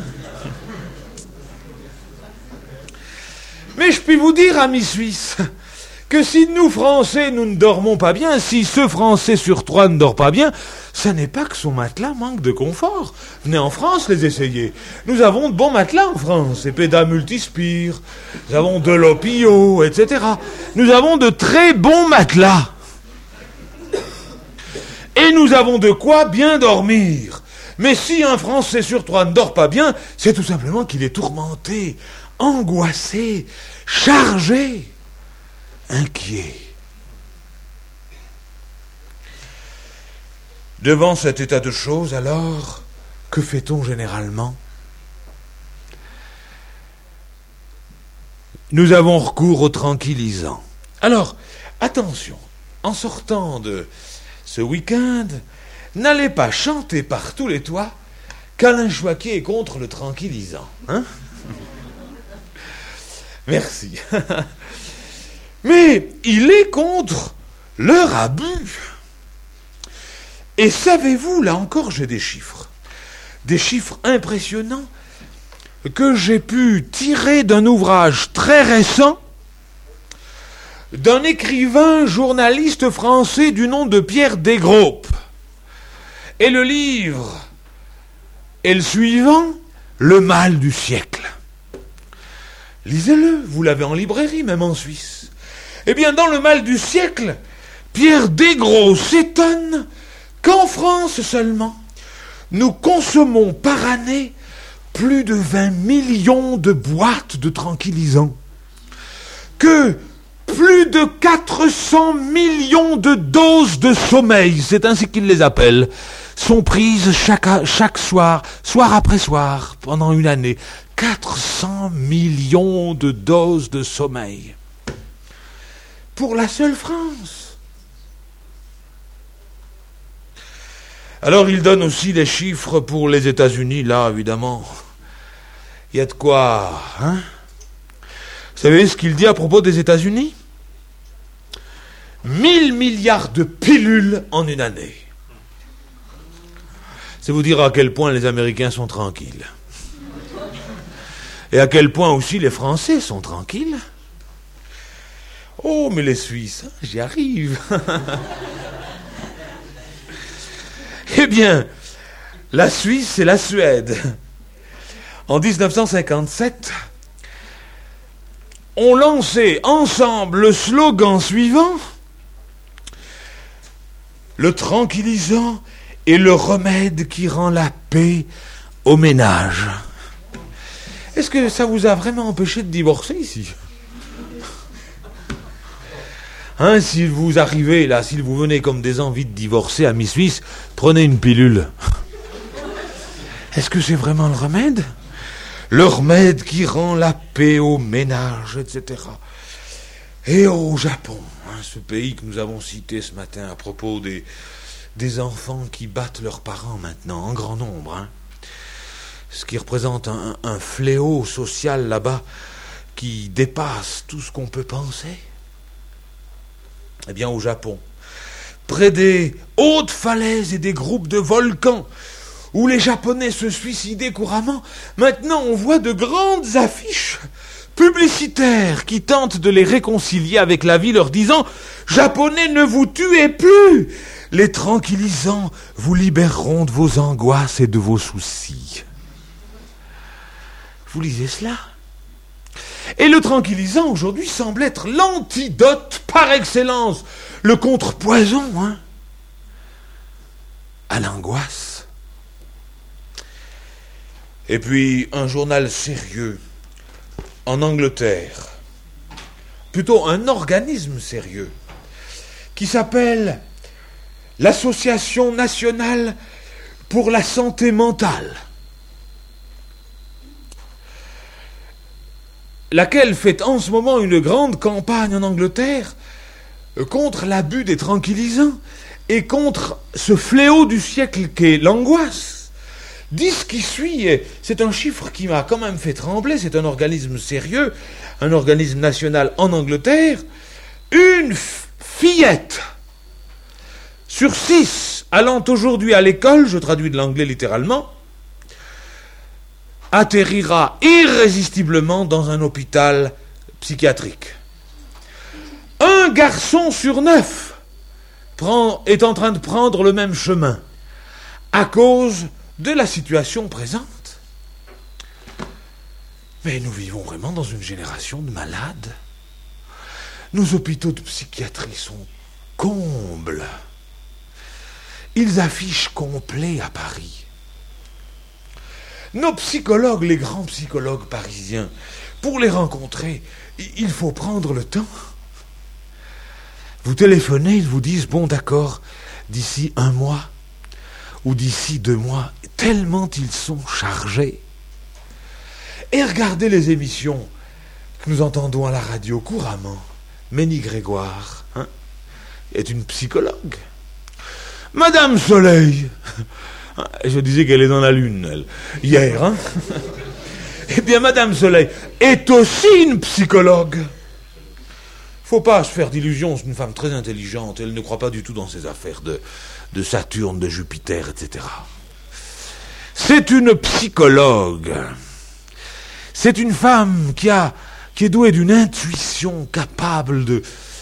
Mais je puis vous dire, amis suisses, que si nous, Français, nous ne dormons pas bien, si ce Français sur 3 ne dort pas bien, ce n'est pas que son matelas manque de confort. Venez en France les essayer. Nous avons de bons matelas en France, Epeda Multispire, nous avons de l'Opio, etc. Nous avons de très bons matelas. Et nous avons de quoi bien dormir. Mais si un Français sur 3 ne dort pas bien, c'est tout simplement qu'il est tourmenté, angoissé, chargé, inquiet. Devant cet état de choses, alors, que fait-on généralement? Nous avons recours aux tranquillisants. Alors, attention, en sortant de ce week-end, n'allez pas chanter par tous les toits qu'Alain Choiquet est contre le tranquillisant. Hein? Merci. Mais il est contre leur abus. Et savez-vous, là encore, j'ai des chiffres impressionnants que j'ai pu tirer d'un ouvrage très récent d'un écrivain journaliste français du nom de Pierre Desgroupes. Et le livre est le suivant, Le mal du siècle. Lisez-le, vous l'avez en librairie, même en Suisse. Eh bien, dans Le mal du siècle, Pierre Desgroupes s'étonne qu'en France seulement, nous consommons par année plus de 20 millions de boîtes de tranquillisants, que plus de 400 millions de doses de sommeil, c'est ainsi qu'il les appelle, sont prises chaque soir, soir après soir, pendant une année. 400 millions de doses de sommeil. Pour la seule France. Alors il donne aussi les chiffres pour les États-Unis, là, évidemment. Il y a de quoi, hein? Vous savez ce qu'il dit à propos des États-Unis? 1000 milliards de pilules en une année. C'est vous dire à quel point les Américains sont tranquilles. Et à quel point aussi les Français sont tranquilles. Oh, mais les Suisses, hein, j'y arrive. Eh bien, la Suisse et la Suède, en 1957, ont lancé ensemble le slogan suivant: le tranquillisant est le remède qui rend la paix au ménage. Est-ce que ça vous a vraiment empêché de divorcer ici? Hein, si vous arrivez là, si vous venez comme des envies de divorcer à mi-Suisse, prenez une pilule. Est-ce que c'est vraiment le remède? Le remède qui rend la paix au ménage, etc. Et au Japon, hein, ce pays que nous avons cité ce matin à propos des enfants qui battent leurs parents maintenant, en grand nombre, hein. Ce qui représente un fléau social là-bas qui dépasse tout ce qu'on peut penser. Eh bien, au Japon, près des hautes falaises et des groupes de volcans, où les Japonais se suicidaient couramment, maintenant on voit de grandes affiches publicitaires qui tentent de les réconcilier avec la vie, leur disant « Japonais, ne vous tuez plus! Les tranquillisants vous libéreront de vos angoisses et de vos soucis. » Vous lisez cela? Et le tranquillisant, aujourd'hui, semble être l'antidote par excellence, le contrepoison, hein, à l'angoisse. Et puis, un journal sérieux, en Angleterre, plutôt un organisme sérieux, qui s'appelle l'Association nationale pour la santé mentale, laquelle fait en ce moment une grande campagne en Angleterre contre l'abus des tranquillisants et contre ce fléau du siècle qu'est l'angoisse. Dit ce qui suit, et c'est un chiffre qui m'a quand même fait trembler, c'est un organisme sérieux, un organisme national en Angleterre, une fillette sur 6 allant aujourd'hui à l'école, je traduis de l'anglais littéralement, atterrira irrésistiblement dans un hôpital psychiatrique. Un garçon sur 9 est en train de prendre le même chemin à cause de la situation présente. Mais nous vivons vraiment dans une génération de malades. Nos hôpitaux de psychiatrie sont combles. ils affichent complet à Paris. Nos psychologues, les grands psychologues parisiens, pour les rencontrer, il faut prendre le temps. Vous téléphonez, ils vous disent, bon d'accord, d'ici 1 mois, ou d'ici 2 mois, tellement ils sont chargés. Et regardez les émissions que nous entendons à la radio couramment. Ménie Grégoire est une psychologue. Madame Soleil, je disais qu'elle est dans la lune, elle, hier. Eh bien, Madame Soleil est aussi une psychologue. Faut pas se faire d'illusions, c'est une femme très intelligente, elle ne croit pas du tout dans ces affaires de Saturne, de Jupiter, etc. C'est une psychologue. C'est une femme qui est douée d'une intuition capable de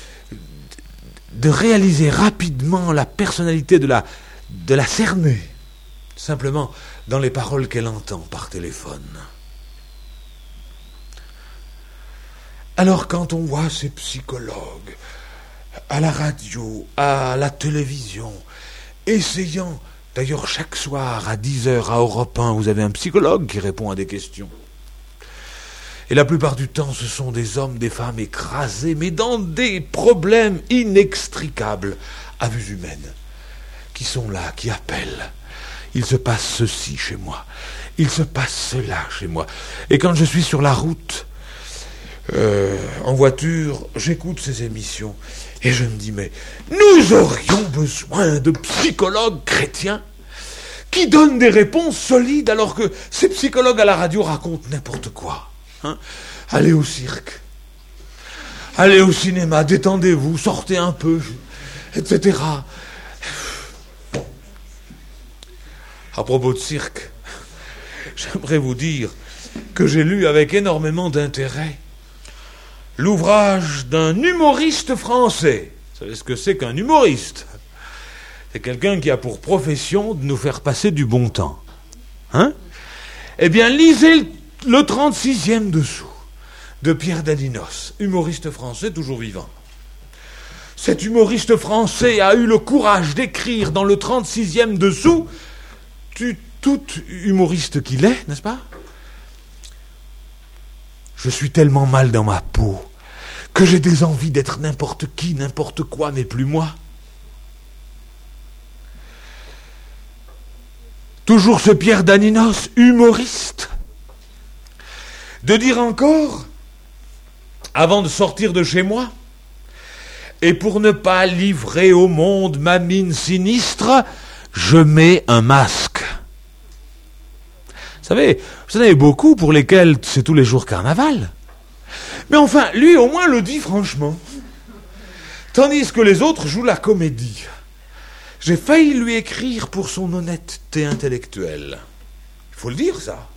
réaliser rapidement la personnalité de la cerner, simplement dans les paroles qu'elle entend par téléphone. Alors quand on voit ces psychologues à la radio, à la télévision, essayant, d'ailleurs chaque soir à 10h à Europe 1, vous avez un psychologue qui répond à des questions. Et la plupart du temps, ce sont des hommes, des femmes écrasés, mais dans des problèmes inextricables à vue humaine, qui sont là, qui appellent. Il se passe ceci chez moi, il se passe cela chez moi. Et quand je suis sur la route, en voiture, j'écoute ces émissions, et je me dis, mais nous aurions besoin de psychologues chrétiens qui donnent des réponses solides, alors que ces psychologues à la radio racontent n'importe quoi. Allez au cirque, allez au cinéma, détendez-vous, sortez un peu, etc. À propos de cirque, j'aimerais vous dire que j'ai lu avec énormément d'intérêt l'ouvrage d'un humoriste français. Vous savez ce que c'est qu'un humoriste? C'est quelqu'un qui a pour profession de nous faire passer du bon temps. Eh bien, lisez le 36e dessous de Pierre Daninos, humoriste français toujours vivant. Cet humoriste français a eu le courage d'écrire dans le 36e dessous, tout humoriste qu'il est, n'est-ce pas? Je suis tellement mal dans ma peau que j'ai des envies d'être n'importe qui, n'importe quoi, mais plus moi. Toujours ce Pierre Daninos, humoriste, de dire encore, avant de sortir de chez moi, et pour ne pas livrer au monde ma mine sinistre, je mets un masque. Vous savez, vous en avez beaucoup pour lesquels c'est tous les jours carnaval. Mais enfin, lui au moins le dit franchement. Tandis que les autres jouent la comédie. J'ai failli lui écrire pour son honnêteté intellectuelle. Il faut le dire, ça.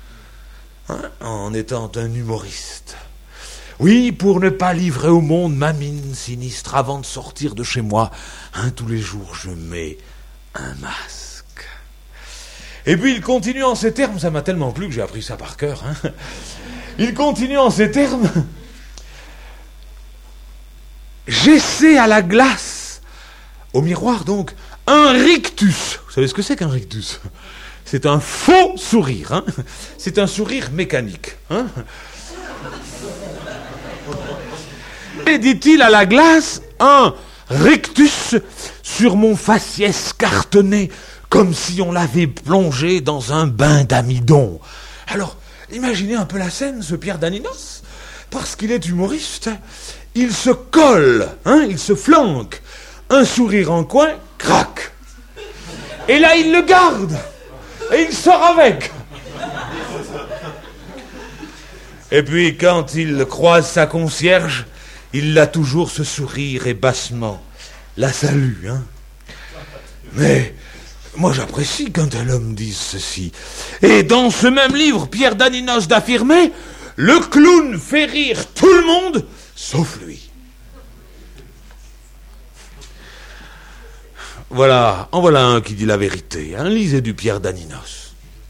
En étant un humoriste. Oui, pour ne pas livrer au monde ma mine sinistre avant de sortir de chez moi, tous les jours je mets un masque. Et puis il continue en ces termes, ça m'a tellement plu que j'ai appris ça par cœur. Il continue en ces termes. J'essaie à la glace, au miroir donc, un rictus. Vous savez ce que c'est qu'un rictus? C'est un faux sourire. C'est un sourire mécanique. Et dit-il à la glace, un rictus sur mon faciès cartonné, comme si on l'avait plongé dans un bain d'amidon. Alors, imaginez un peu la scène, ce Pierre Daninos, parce qu'il est humoriste, il se colle, il se flanque, un sourire en coin, crac. Et là, il le garde, et il sort avec. Et puis, quand il croise sa concierge, il a toujours ce sourire et bassement la salue. Mais moi, j'apprécie quand un homme dise ceci. Et dans ce même livre, Pierre Daninos d'affirmer, le clown fait rire tout le monde, sauf lui. Voilà, en voilà un qui dit la vérité. Lisez du Pierre Daninos.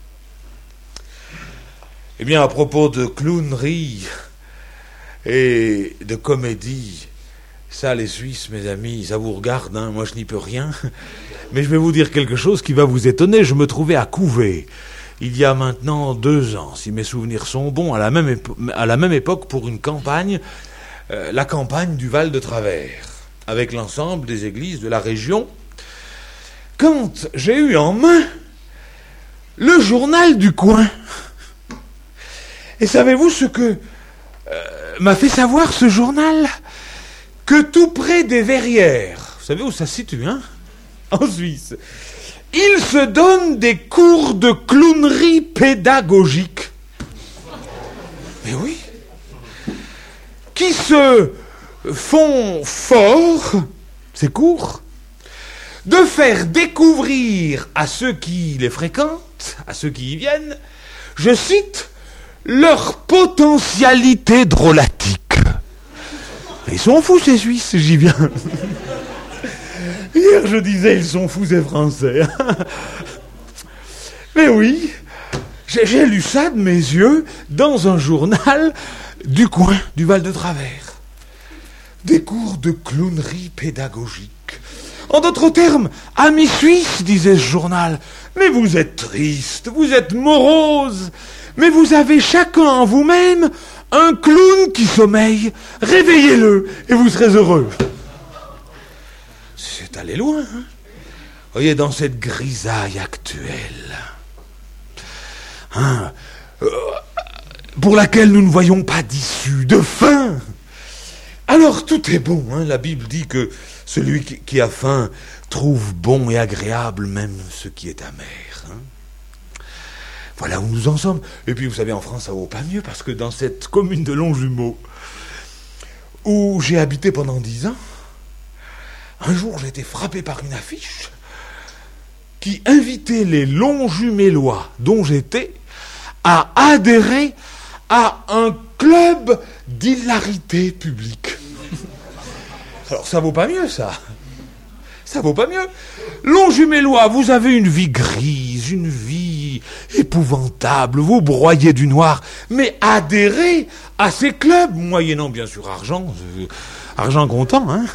Eh bien, à propos de clownerie et de comédie, Ça, les Suisses, mes amis, ça vous regarde, hein, moi je n'y peux rien. Mais je vais vous dire quelque chose qui va vous étonner. Je me trouvais à Couvet, il y a maintenant 2 ans, si mes souvenirs sont bons, à la même époque pour une campagne, la campagne du Val de Travers, avec l'ensemble des églises de la région, quand j'ai eu en main le journal du coin. Et savez-vous ce que m'a fait savoir ce journal? Que tout près des Verrières, vous savez où ça se situe, hein? En Suisse, il se donne des cours de clownerie pédagogique. Mais oui, qui se font fort, ces cours, de faire découvrir à ceux qui les fréquentent, à ceux qui y viennent, je cite, leur potentialité drôlatique. Ils sont fous ces Suisses, j'y viens. Hier je disais, ils sont fous ces Français. Mais oui, j'ai lu ça de mes yeux dans un journal du coin, du Val de Travers. Des cours de clownerie pédagogique. En d'autres termes, amis suisses, disait ce journal, mais vous êtes tristes, vous êtes moroses, mais vous avez chacun en vous-même un clown qui sommeille, réveillez-le et vous serez heureux. C'est allé loin, hein? Voyez, dans cette grisaille actuelle, hein, pour laquelle nous ne voyons pas d'issue, de fin. Alors tout est bon, hein? La Bible dit que celui qui a faim trouve bon et agréable même ce qui est amer, hein? Voilà où nous en sommes. Et puis, vous savez, en France, ça vaut pas mieux, parce que dans cette commune de Longjumeau, où j'ai habité pendant 10 ans, un jour, j'ai été frappé par une affiche qui invitait les Longjumélois, dont j'étais, à adhérer à un club d'hilarité publique. Alors, ça vaut pas mieux, ça. Ça vaut pas mieux. Longjumélois, vous avez une vie grise, une vie épouvantable, vous broyez du noir, mais adhérez à ces clubs, moyennant bien sûr argent comptant, hein.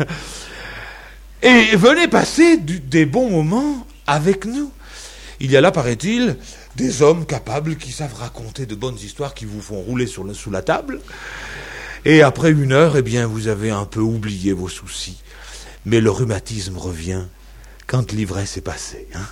Et venez passer des bons moments avec nous. Il y a là, paraît-il, des hommes capables qui savent raconter de bonnes histoires qui vous font rouler sous la table. Et après 1 heure, eh bien, vous avez un peu oublié vos soucis. Mais le rhumatisme revient quand l'ivresse est passée, hein.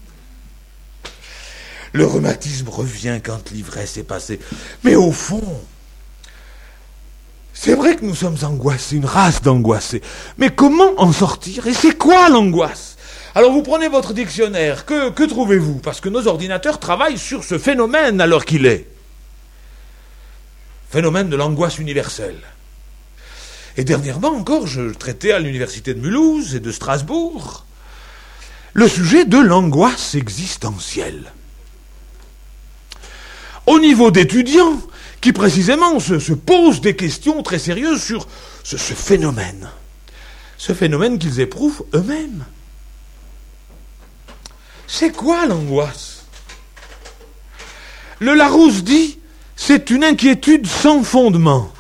Le rhumatisme revient quand l'ivresse est passée. Mais au fond, c'est vrai que nous sommes angoissés, une race d'angoissés. Mais comment en sortir? Et c'est quoi l'angoisse? Alors vous prenez votre dictionnaire, que trouvez-vous? Parce que nos ordinateurs travaillent sur ce phénomène à l'heure qu'il est. Phénomène de l'angoisse universelle. Et dernièrement encore, je traitais à l'université de Mulhouse et de Strasbourg le sujet de l'angoisse existentielle. Au niveau d'étudiants qui précisément se posent des questions très sérieuses sur ce phénomène. Ce phénomène qu'ils éprouvent eux-mêmes. C'est quoi l'angoisse? Le Larousse dit, c'est une inquiétude sans fondement.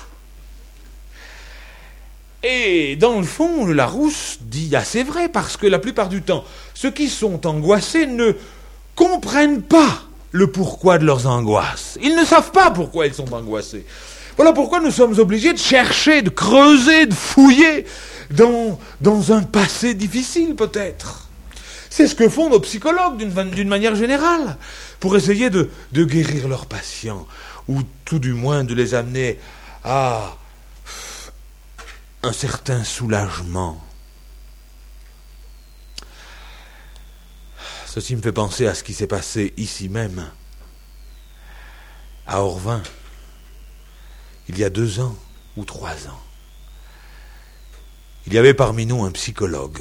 Et dans le fond, le Larousse dit assez vrai, parce que la plupart du temps, ceux qui sont angoissés ne comprennent pas le pourquoi de leurs angoisses. Ils ne savent pas pourquoi ils sont angoissés. Voilà pourquoi nous sommes obligés de chercher, de creuser, de fouiller dans un passé difficile peut-être. C'est ce que font nos psychologues d'une manière générale, pour essayer de guérir leurs patients, ou tout du moins de les amener à un certain soulagement. Ceci me fait penser à ce qui s'est passé ici même, à Orvin, il y a 2 ans ou 3 ans. Il y avait parmi nous un psychologue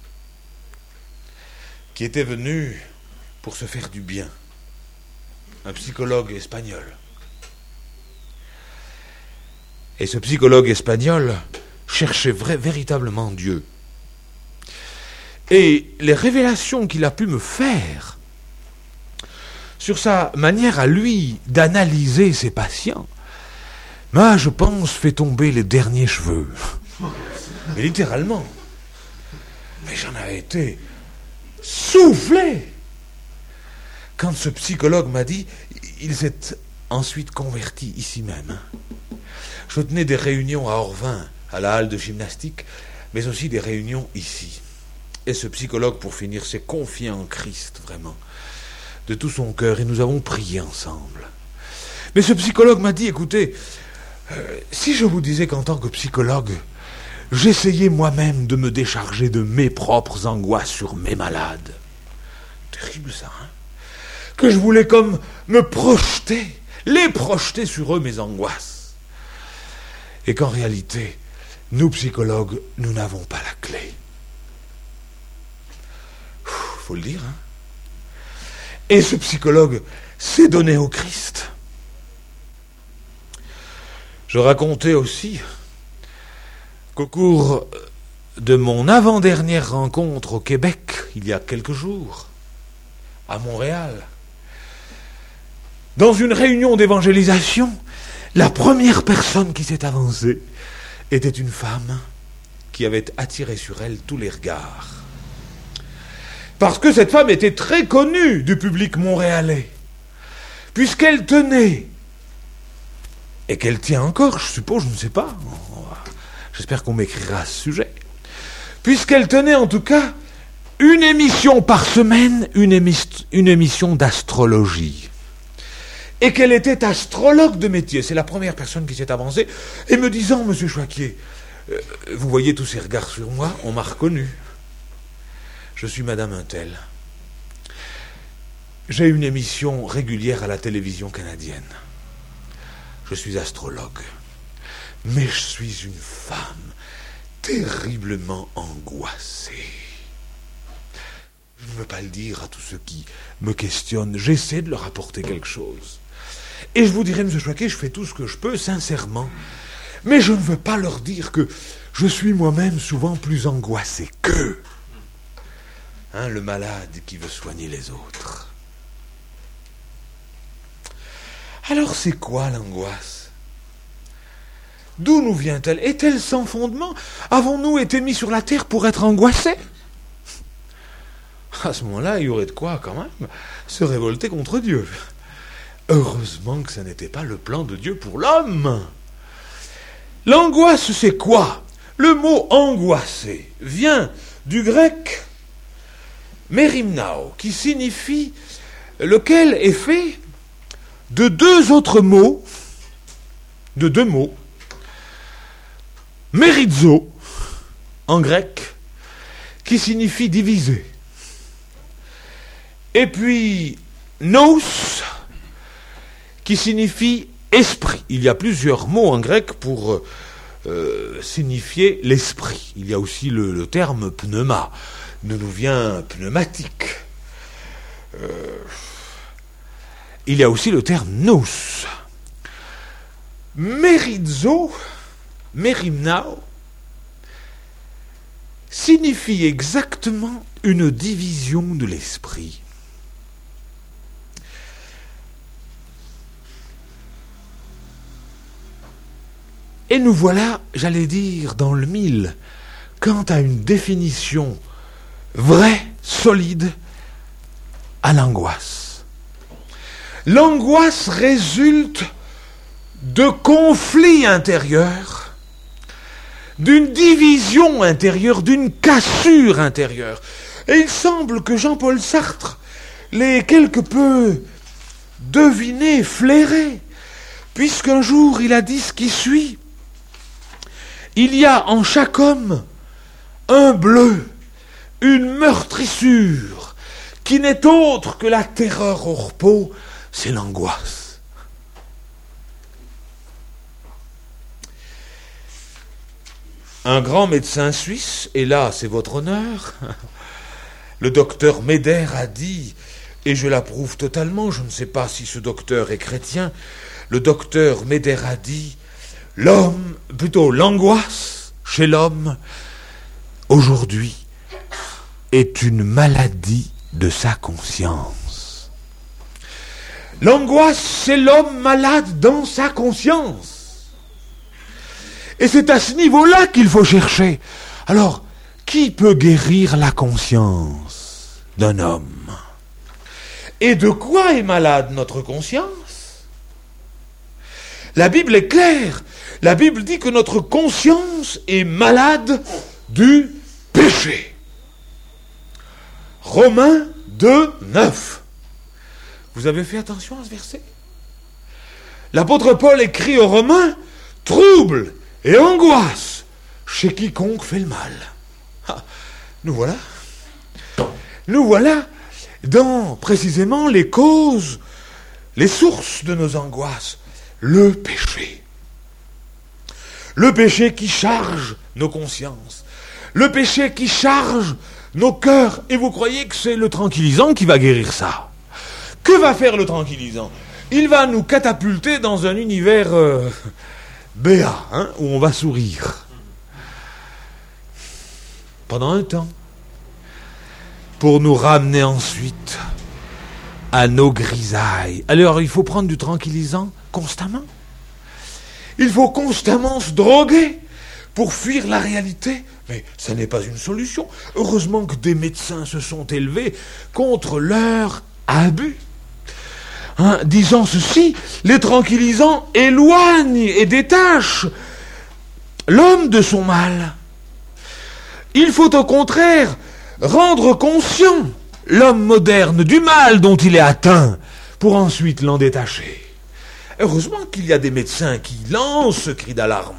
qui était venu pour se faire du bien, un psychologue espagnol. Et ce psychologue espagnol cherchait véritablement Dieu. Et les révélations qu'il a pu me faire sur sa manière à lui d'analyser ses patients, moi, je pense, fait tomber les derniers cheveux. Mais littéralement. Mais j'en avais été soufflé. Quand ce psychologue m'a dit, il s'est ensuite converti ici même. Je tenais des réunions à Orvin, à la halle de gymnastique, mais aussi des réunions ici. Et ce psychologue, pour finir, s'est confié en Christ, vraiment, de tout son cœur, et nous avons prié ensemble. Mais ce psychologue m'a dit, écoutez, si je vous disais qu'en tant que psychologue, j'essayais moi-même de me décharger de mes propres angoisses sur mes malades. Terrible ça, hein? Que je voulais comme me projeter, les projeter sur eux, mes angoisses. Et qu'en réalité, nous psychologues, nous n'avons pas la clé. Faut le dire, hein? Et ce psychologue s'est donné au Christ. Je racontais aussi qu'au cours de mon avant-dernière rencontre au Québec, il y a quelques jours, à Montréal, dans une réunion d'évangélisation, la première personne qui s'est avancée était une femme qui avait attiré sur elle tous les regards. Parce que cette femme était très connue du public montréalais, puisqu'elle tenait, et qu'elle tient encore, je suppose, je ne sais pas, j'espère qu'on m'écrira à ce sujet, puisqu'elle tenait en tout cas une émission par semaine, une émission d'astrologie. Et qu'elle était astrologue de métier. C'est la première personne qui s'est avancée, et me disant, Monsieur Choiquier, vous voyez tous ces regards sur moi, on m'a reconnu. Je suis Madame Untel. J'ai une émission régulière à la télévision canadienne. Je suis astrologue. Mais je suis une femme terriblement angoissée. Je ne veux pas le dire à tous ceux qui me questionnent. J'essaie de leur apporter quelque chose. Et je vous dirai, M. Choiquier, je fais tout ce que je peux, sincèrement. Mais je ne veux pas leur dire que je suis moi-même souvent plus angoissé qu'eux. Hein, le malade qui veut soigner les autres. Alors c'est quoi l'angoisse? D'où nous vient-elle? Est-elle sans fondement? Avons-nous été mis sur la terre pour être angoissés? À ce moment-là, il y aurait de quoi, quand même, se révolter contre Dieu. Heureusement que ça n'était pas le plan de Dieu pour l'homme. L'angoisse, c'est quoi? Le mot angoissé vient du grec mérimnao, qui signifie, lequel est fait de deux mots, mérizo, en grec, qui signifie diviser. Et puis, nous, qui signifie esprit. Il y a plusieurs mots en grec pour signifier l'esprit. Il y a aussi le terme pneuma, nous vient pneumatique. Il y a aussi le terme nous. Mérizo, mérimnao, signifie exactement une division de l'esprit. Et nous voilà, j'allais dire, dans le mille, quant à une définition vraie, solide, à l'angoisse. L'angoisse résulte de conflits intérieurs, d'une division intérieure, d'une cassure intérieure. Et il semble que Jean-Paul Sartre l'ait quelque peu deviné, flairé, puisqu'un jour il a dit ce qui suit. Il y a en chaque homme un bleu, une meurtrissure, qui n'est autre que la terreur au repos, c'est l'angoisse. Un grand médecin suisse, et là c'est votre honneur, le docteur Meder a dit, et je l'approuve totalement, je ne sais pas si ce docteur est chrétien, le docteur Meder a dit, l'angoisse chez l'homme, aujourd'hui, est une maladie de sa conscience. L'angoisse, c'est l'homme malade dans sa conscience. Et c'est à ce niveau-là qu'il faut chercher. Alors, qui peut guérir la conscience d'un homme? Et de quoi est malade notre conscience? La Bible est claire. La Bible dit que notre conscience est malade du péché. Romains 2, 9. Vous avez fait attention à ce verset? L'apôtre Paul écrit aux Romains: trouble et angoisse chez quiconque fait le mal. Ah, nous voilà dans précisément les causes, les sources de nos angoisses. Le péché. Le péché qui charge nos consciences. Le péché qui charge nos cœurs. Et vous croyez que c'est le tranquillisant qui va guérir ça? Que va faire le tranquillisant? Il va nous catapulter dans un univers béat, où on va sourire. Pendant un temps. Pour nous ramener ensuite à nos grisailles. Alors il faut prendre du tranquillisant constamment. Il faut constamment se droguer pour fuir la réalité. Mais ça n'est pas une solution. Heureusement que des médecins se sont élevés contre leur abus. Disant ceci, les tranquillisants éloignent et détachent l'homme de son mal. Il faut au contraire rendre conscient l'homme moderne du mal dont il est atteint pour ensuite l'en détacher. Heureusement qu'il y a des médecins qui lancent ce cri d'alarme.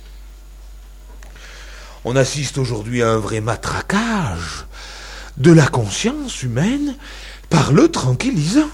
On assiste aujourd'hui à un vrai matraquage de la conscience humaine par le tranquillisant.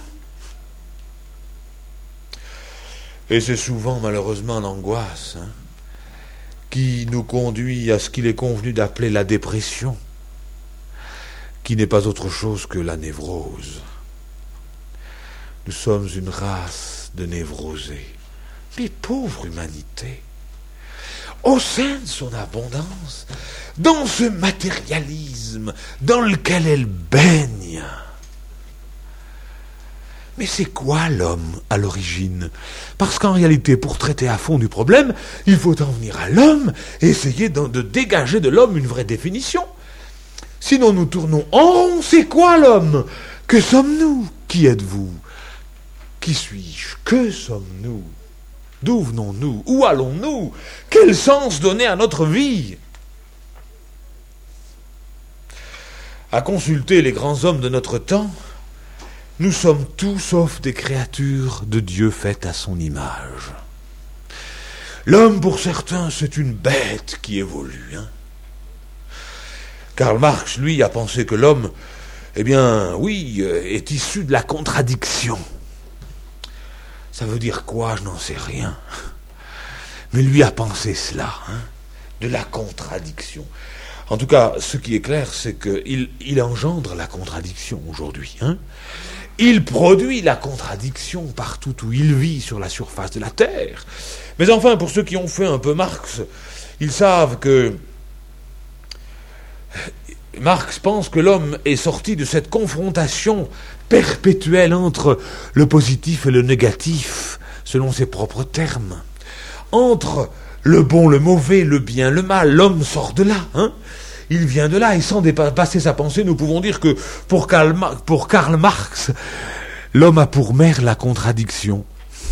Et c'est souvent malheureusement l'angoisse qui nous conduit à ce qu'il est convenu d'appeler la dépression, qui n'est pas autre chose que la névrose. Nous sommes une race de névrosés. Mais pauvre humanité, au sein de son abondance, dans ce matérialisme dans lequel elle baigne. Mais c'est quoi l'homme à l'origine? Parce qu'en réalité, pour traiter à fond du problème, il faut en venir à l'homme et essayer de dégager de l'homme une vraie définition. Sinon nous tournons en rond. C'est quoi l'homme? Que sommes-nous? Qui êtes-vous? Qui suis-je? Que sommes-nous? D'où venons-nous? Où allons-nous? Quel sens donner à notre vie? À consulter les grands hommes de notre temps, nous sommes tout sauf des créatures de Dieu faites à son image. L'homme, pour certains, c'est une bête qui évolue. Karl Marx, lui, a pensé que l'homme, est issu de la contradiction. Ça veut dire quoi? Je n'en sais rien. Mais lui a pensé cela, de la contradiction. En tout cas, ce qui est clair, c'est qu'il engendre la contradiction aujourd'hui. Il produit la contradiction partout où il vit sur la surface de la Terre. Mais enfin, pour ceux qui ont fait un peu Marx, ils savent que Marx pense que l'homme est sorti de cette confrontation perpétuelle entre le positif et le négatif, selon ses propres termes. Entre le bon, le mauvais, le bien, le mal, l'homme sort de là, Il vient de là, et sans dépasser sa pensée, nous pouvons dire que pour Karl Marx, l'homme a pour mère la contradiction.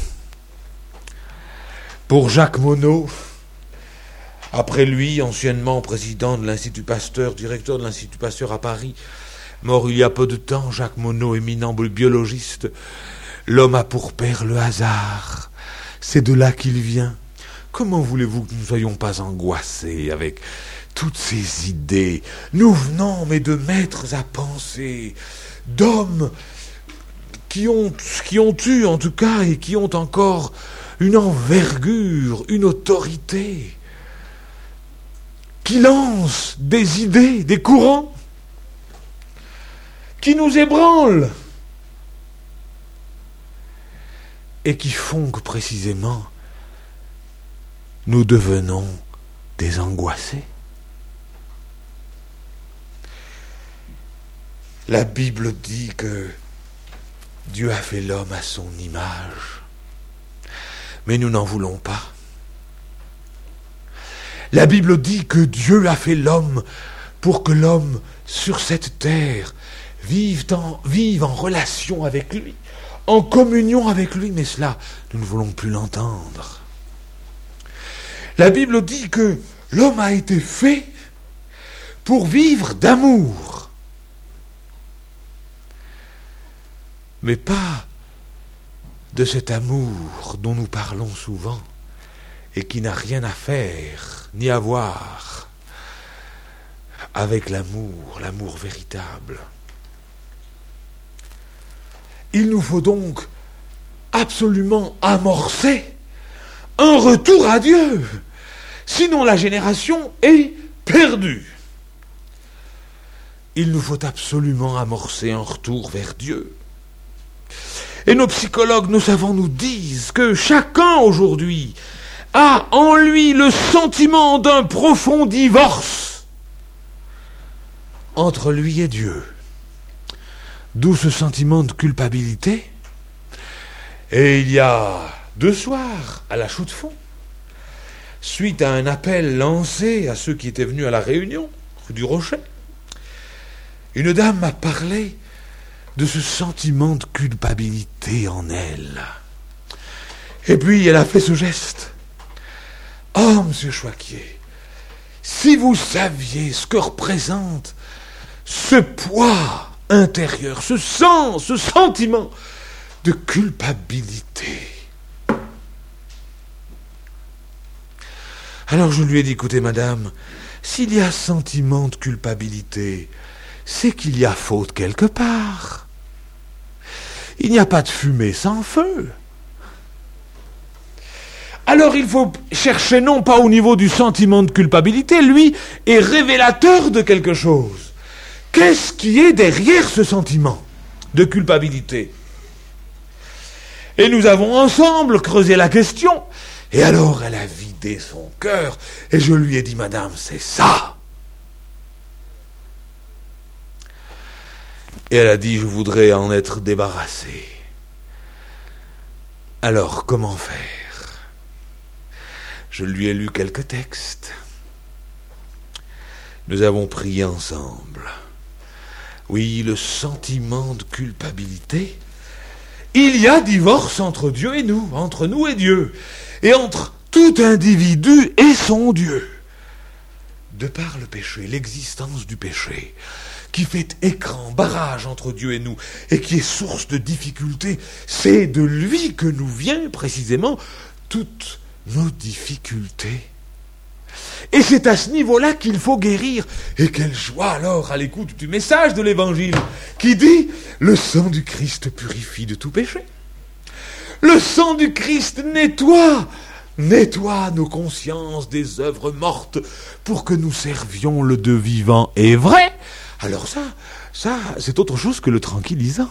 Pour Jacques Monod, après lui, anciennement président de l'Institut Pasteur, directeur de l'Institut Pasteur à Paris, mort il y a peu de temps, Jacques Monod, éminent biologiste, l'homme a pour père le hasard. C'est de là qu'il vient. Comment voulez-vous que nous ne soyons pas angoissés avec toutes ces idées? Nous venons, mais de maîtres à penser, d'hommes qui ont eu, en tout cas, et qui ont encore une envergure, une autorité, qui lancent des idées, des courants, qui nous ébranlent, et qui font que, précisément, nous devenons des angoissés. La Bible dit que Dieu a fait l'homme à son image, mais nous n'en voulons pas. La Bible dit que Dieu a fait l'homme pour que l'homme, sur cette terre, vive en relation avec lui, en communion avec lui, mais cela, nous ne voulons plus l'entendre. La Bible dit que l'homme a été fait pour vivre d'amour, mais pas de cet amour dont nous parlons souvent et qui n'a rien à faire ni à voir avec l'amour véritable. Il nous faut donc absolument amorcer un retour à Dieu, sinon la génération est perdue. Il nous faut absolument amorcer un retour vers Dieu. Et nos psychologues, nos savants nous disent que chacun aujourd'hui a en lui le sentiment d'un profond divorce entre lui et Dieu. D'où ce sentiment de culpabilité. Et il y a 2 soirs, à la Chaux-de-Fonds, suite à un appel lancé à ceux qui étaient venus à la réunion, rue du Rocher, une dame m'a parlé de ce sentiment de culpabilité en elle. Et puis elle a fait ce geste. Oh, monsieur Choiquier, si vous saviez ce que représente ce poids intérieur, ce sentiment de culpabilité. Alors je lui ai dit, écoutez madame, s'il y a sentiment de culpabilité, c'est qu'il y a faute quelque part. Il n'y a pas de fumée sans feu. Alors il faut chercher non pas au niveau du sentiment de culpabilité, lui est révélateur de quelque chose. Qu'est-ce qui est derrière ce sentiment de culpabilité? Et nous avons ensemble creusé la question, et alors elle a vidé son cœur, et je lui ai dit, madame, c'est ça. Et elle a dit, je voudrais en être débarrassée. Alors, comment faire? Je lui ai lu quelques textes. Nous avons prié ensemble. Oui, le sentiment de culpabilité. Il y a divorce entre Dieu et nous, entre nous et Dieu, et entre tout individu et son Dieu. De par le péché, l'existence du péché, qui fait écran, barrage entre Dieu et nous, et qui est source de difficultés, c'est de lui que nous viennent précisément toutes nos difficultés. Et c'est à ce niveau-là qu'il faut guérir. Et quelle joie alors à l'écoute du message de l'Évangile qui dit « Le sang du Christ purifie de tout péché ». Le sang du Christ nettoie nos consciences des œuvres mortes pour que nous servions le Dieu vivant et vrai. Alors ça, c'est autre chose que le tranquillisant.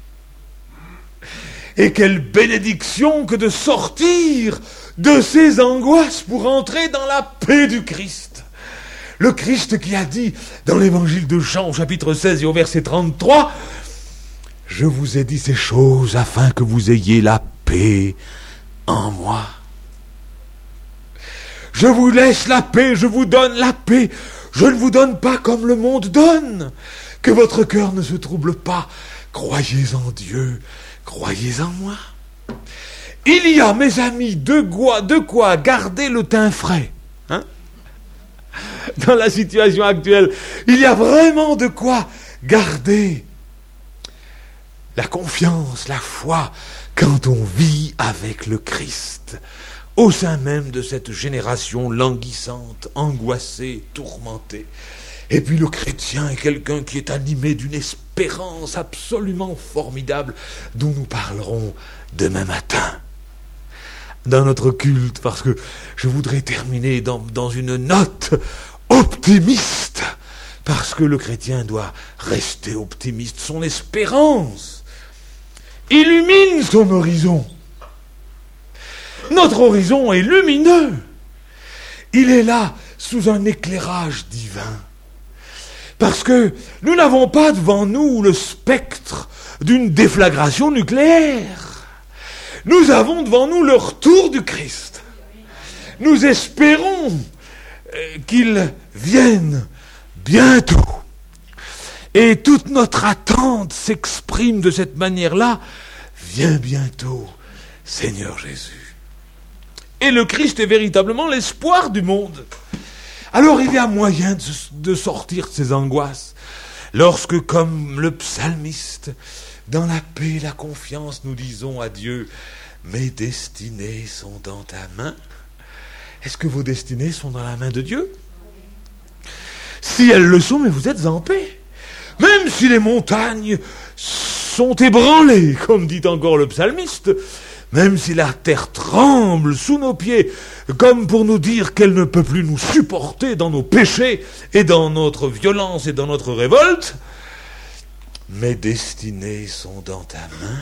Et quelle bénédiction que de sortir de ces angoisses pour entrer dans la paix du Christ. Le Christ qui a dit dans l'évangile de Jean au chapitre 16 et au verset 33, « Je vous ai dit ces choses afin que vous ayez la paix en moi. Je vous laisse la paix, je vous donne la paix. Je ne vous donne pas comme le monde donne. Que votre cœur ne se trouble pas. Croyez en Dieu, croyez en moi. » Il y a, mes amis, de quoi garder le teint frais. Hein? Dans la situation actuelle, il y a vraiment de quoi garder la confiance, la foi, quand on vit avec le Christ, au sein même de cette génération languissante, angoissée, tourmentée. Et puis le chrétien est quelqu'un qui est animé d'une espérance absolument formidable, dont nous parlerons demain matin dans notre culte, parce que je voudrais terminer dans une note optimiste, parce que le chrétien doit rester optimiste. Son espérance illumine son horizon. Notre horizon est lumineux. Il est là sous un éclairage divin. Parce que nous n'avons pas devant nous le spectre d'une déflagration nucléaire. Nous avons devant nous le retour du Christ. Nous espérons qu'il vienne bientôt. Et toute notre attente s'exprime de cette manière-là. Viens bientôt, Seigneur Jésus. Et le Christ est véritablement l'espoir du monde. Alors il y a moyen de sortir de ces angoisses. Lorsque, comme le psalmiste, dans la paix et la confiance, nous disons à Dieu, mes destinées sont dans ta main. Est-ce que vos destinées sont dans la main de Dieu? Si elles le sont, mais vous êtes en paix. Même si les montagnes sont ébranlées, comme dit encore le psalmiste, même si la terre tremble sous nos pieds, comme pour nous dire qu'elle ne peut plus nous supporter dans nos péchés et dans notre violence et dans notre révolte, mes destinées sont dans ta main.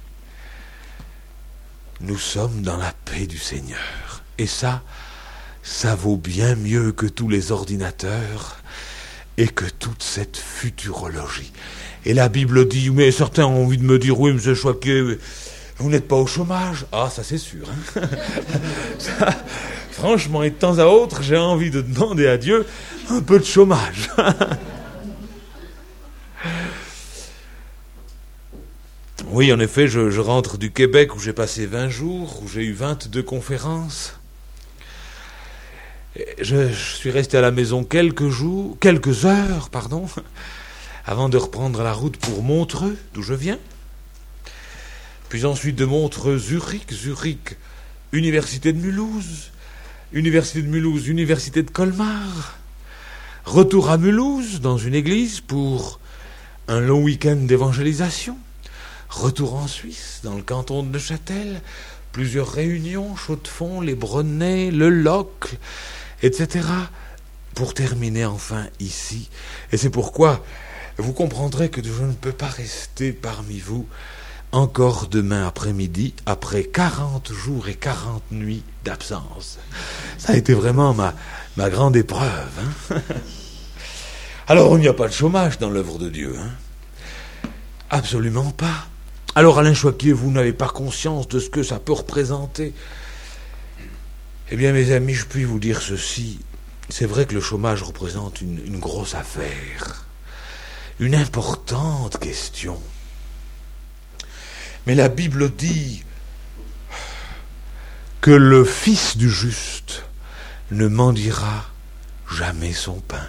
Nous sommes dans la paix du Seigneur. Et ça vaut bien mieux que tous les ordinateurs et que toute cette futurologie. Et la Bible dit, mais certains ont envie de me dire, oui, M. Choquet, vous n'êtes pas au chômage. Ah, ça c'est sûr. Hein. Ça, franchement, et de temps à autre, j'ai envie de demander à Dieu un peu de chômage. Oui, en effet, je rentre du Québec où j'ai passé 20 jours, où j'ai eu 22 conférences. Je suis resté à la maison quelques heures, avant de reprendre la route pour Montreux, d'où je viens. Puis ensuite de Montreux, Zurich, Université de Mulhouse, Université de Colmar. Retour à Mulhouse, dans une église, pour un long week-end d'évangélisation. Retour en Suisse, dans le canton de Neuchâtel, plusieurs réunions, Chaux-de-Fonds, les Brenets, le Locle, etc. Pour terminer enfin ici. Et c'est pourquoi vous comprendrez que je ne peux pas rester parmi vous encore demain après-midi, après 40 jours et 40 nuits d'absence. Ça a été vraiment ma grande épreuve. Hein. Alors, il n'y a pas de chômage dans l'œuvre de Dieu. Hein. Absolument pas. Alors, Alain Choquet, vous n'avez pas conscience de ce que ça peut représenter. Eh bien, mes amis, je puis vous dire ceci. C'est vrai que le chômage représente une grosse affaire, une importante question. Mais la Bible dit que le Fils du juste ne mendiera jamais son pain.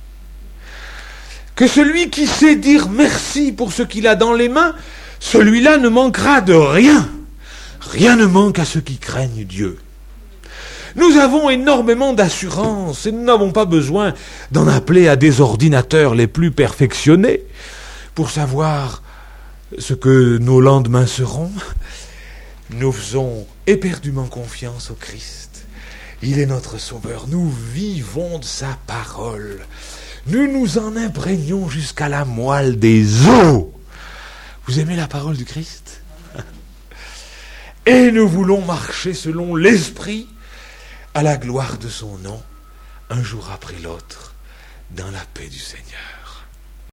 Que celui qui sait dire merci pour ce qu'il a dans les mains, celui-là ne manquera de rien. Rien ne manque à ceux qui craignent Dieu. Nous avons énormément d'assurance et nous n'avons pas besoin d'en appeler à des ordinateurs les plus perfectionnés pour savoir ce que nos lendemains seront. Nous faisons éperdument confiance au Christ. Il est notre Sauveur. Nous vivons de sa parole. Nous nous en imprégnons jusqu'à la moelle des os. Vous aimez la parole du Christ? Et nous voulons marcher selon l'Esprit à la gloire de son nom, un jour après l'autre, dans la paix du Seigneur.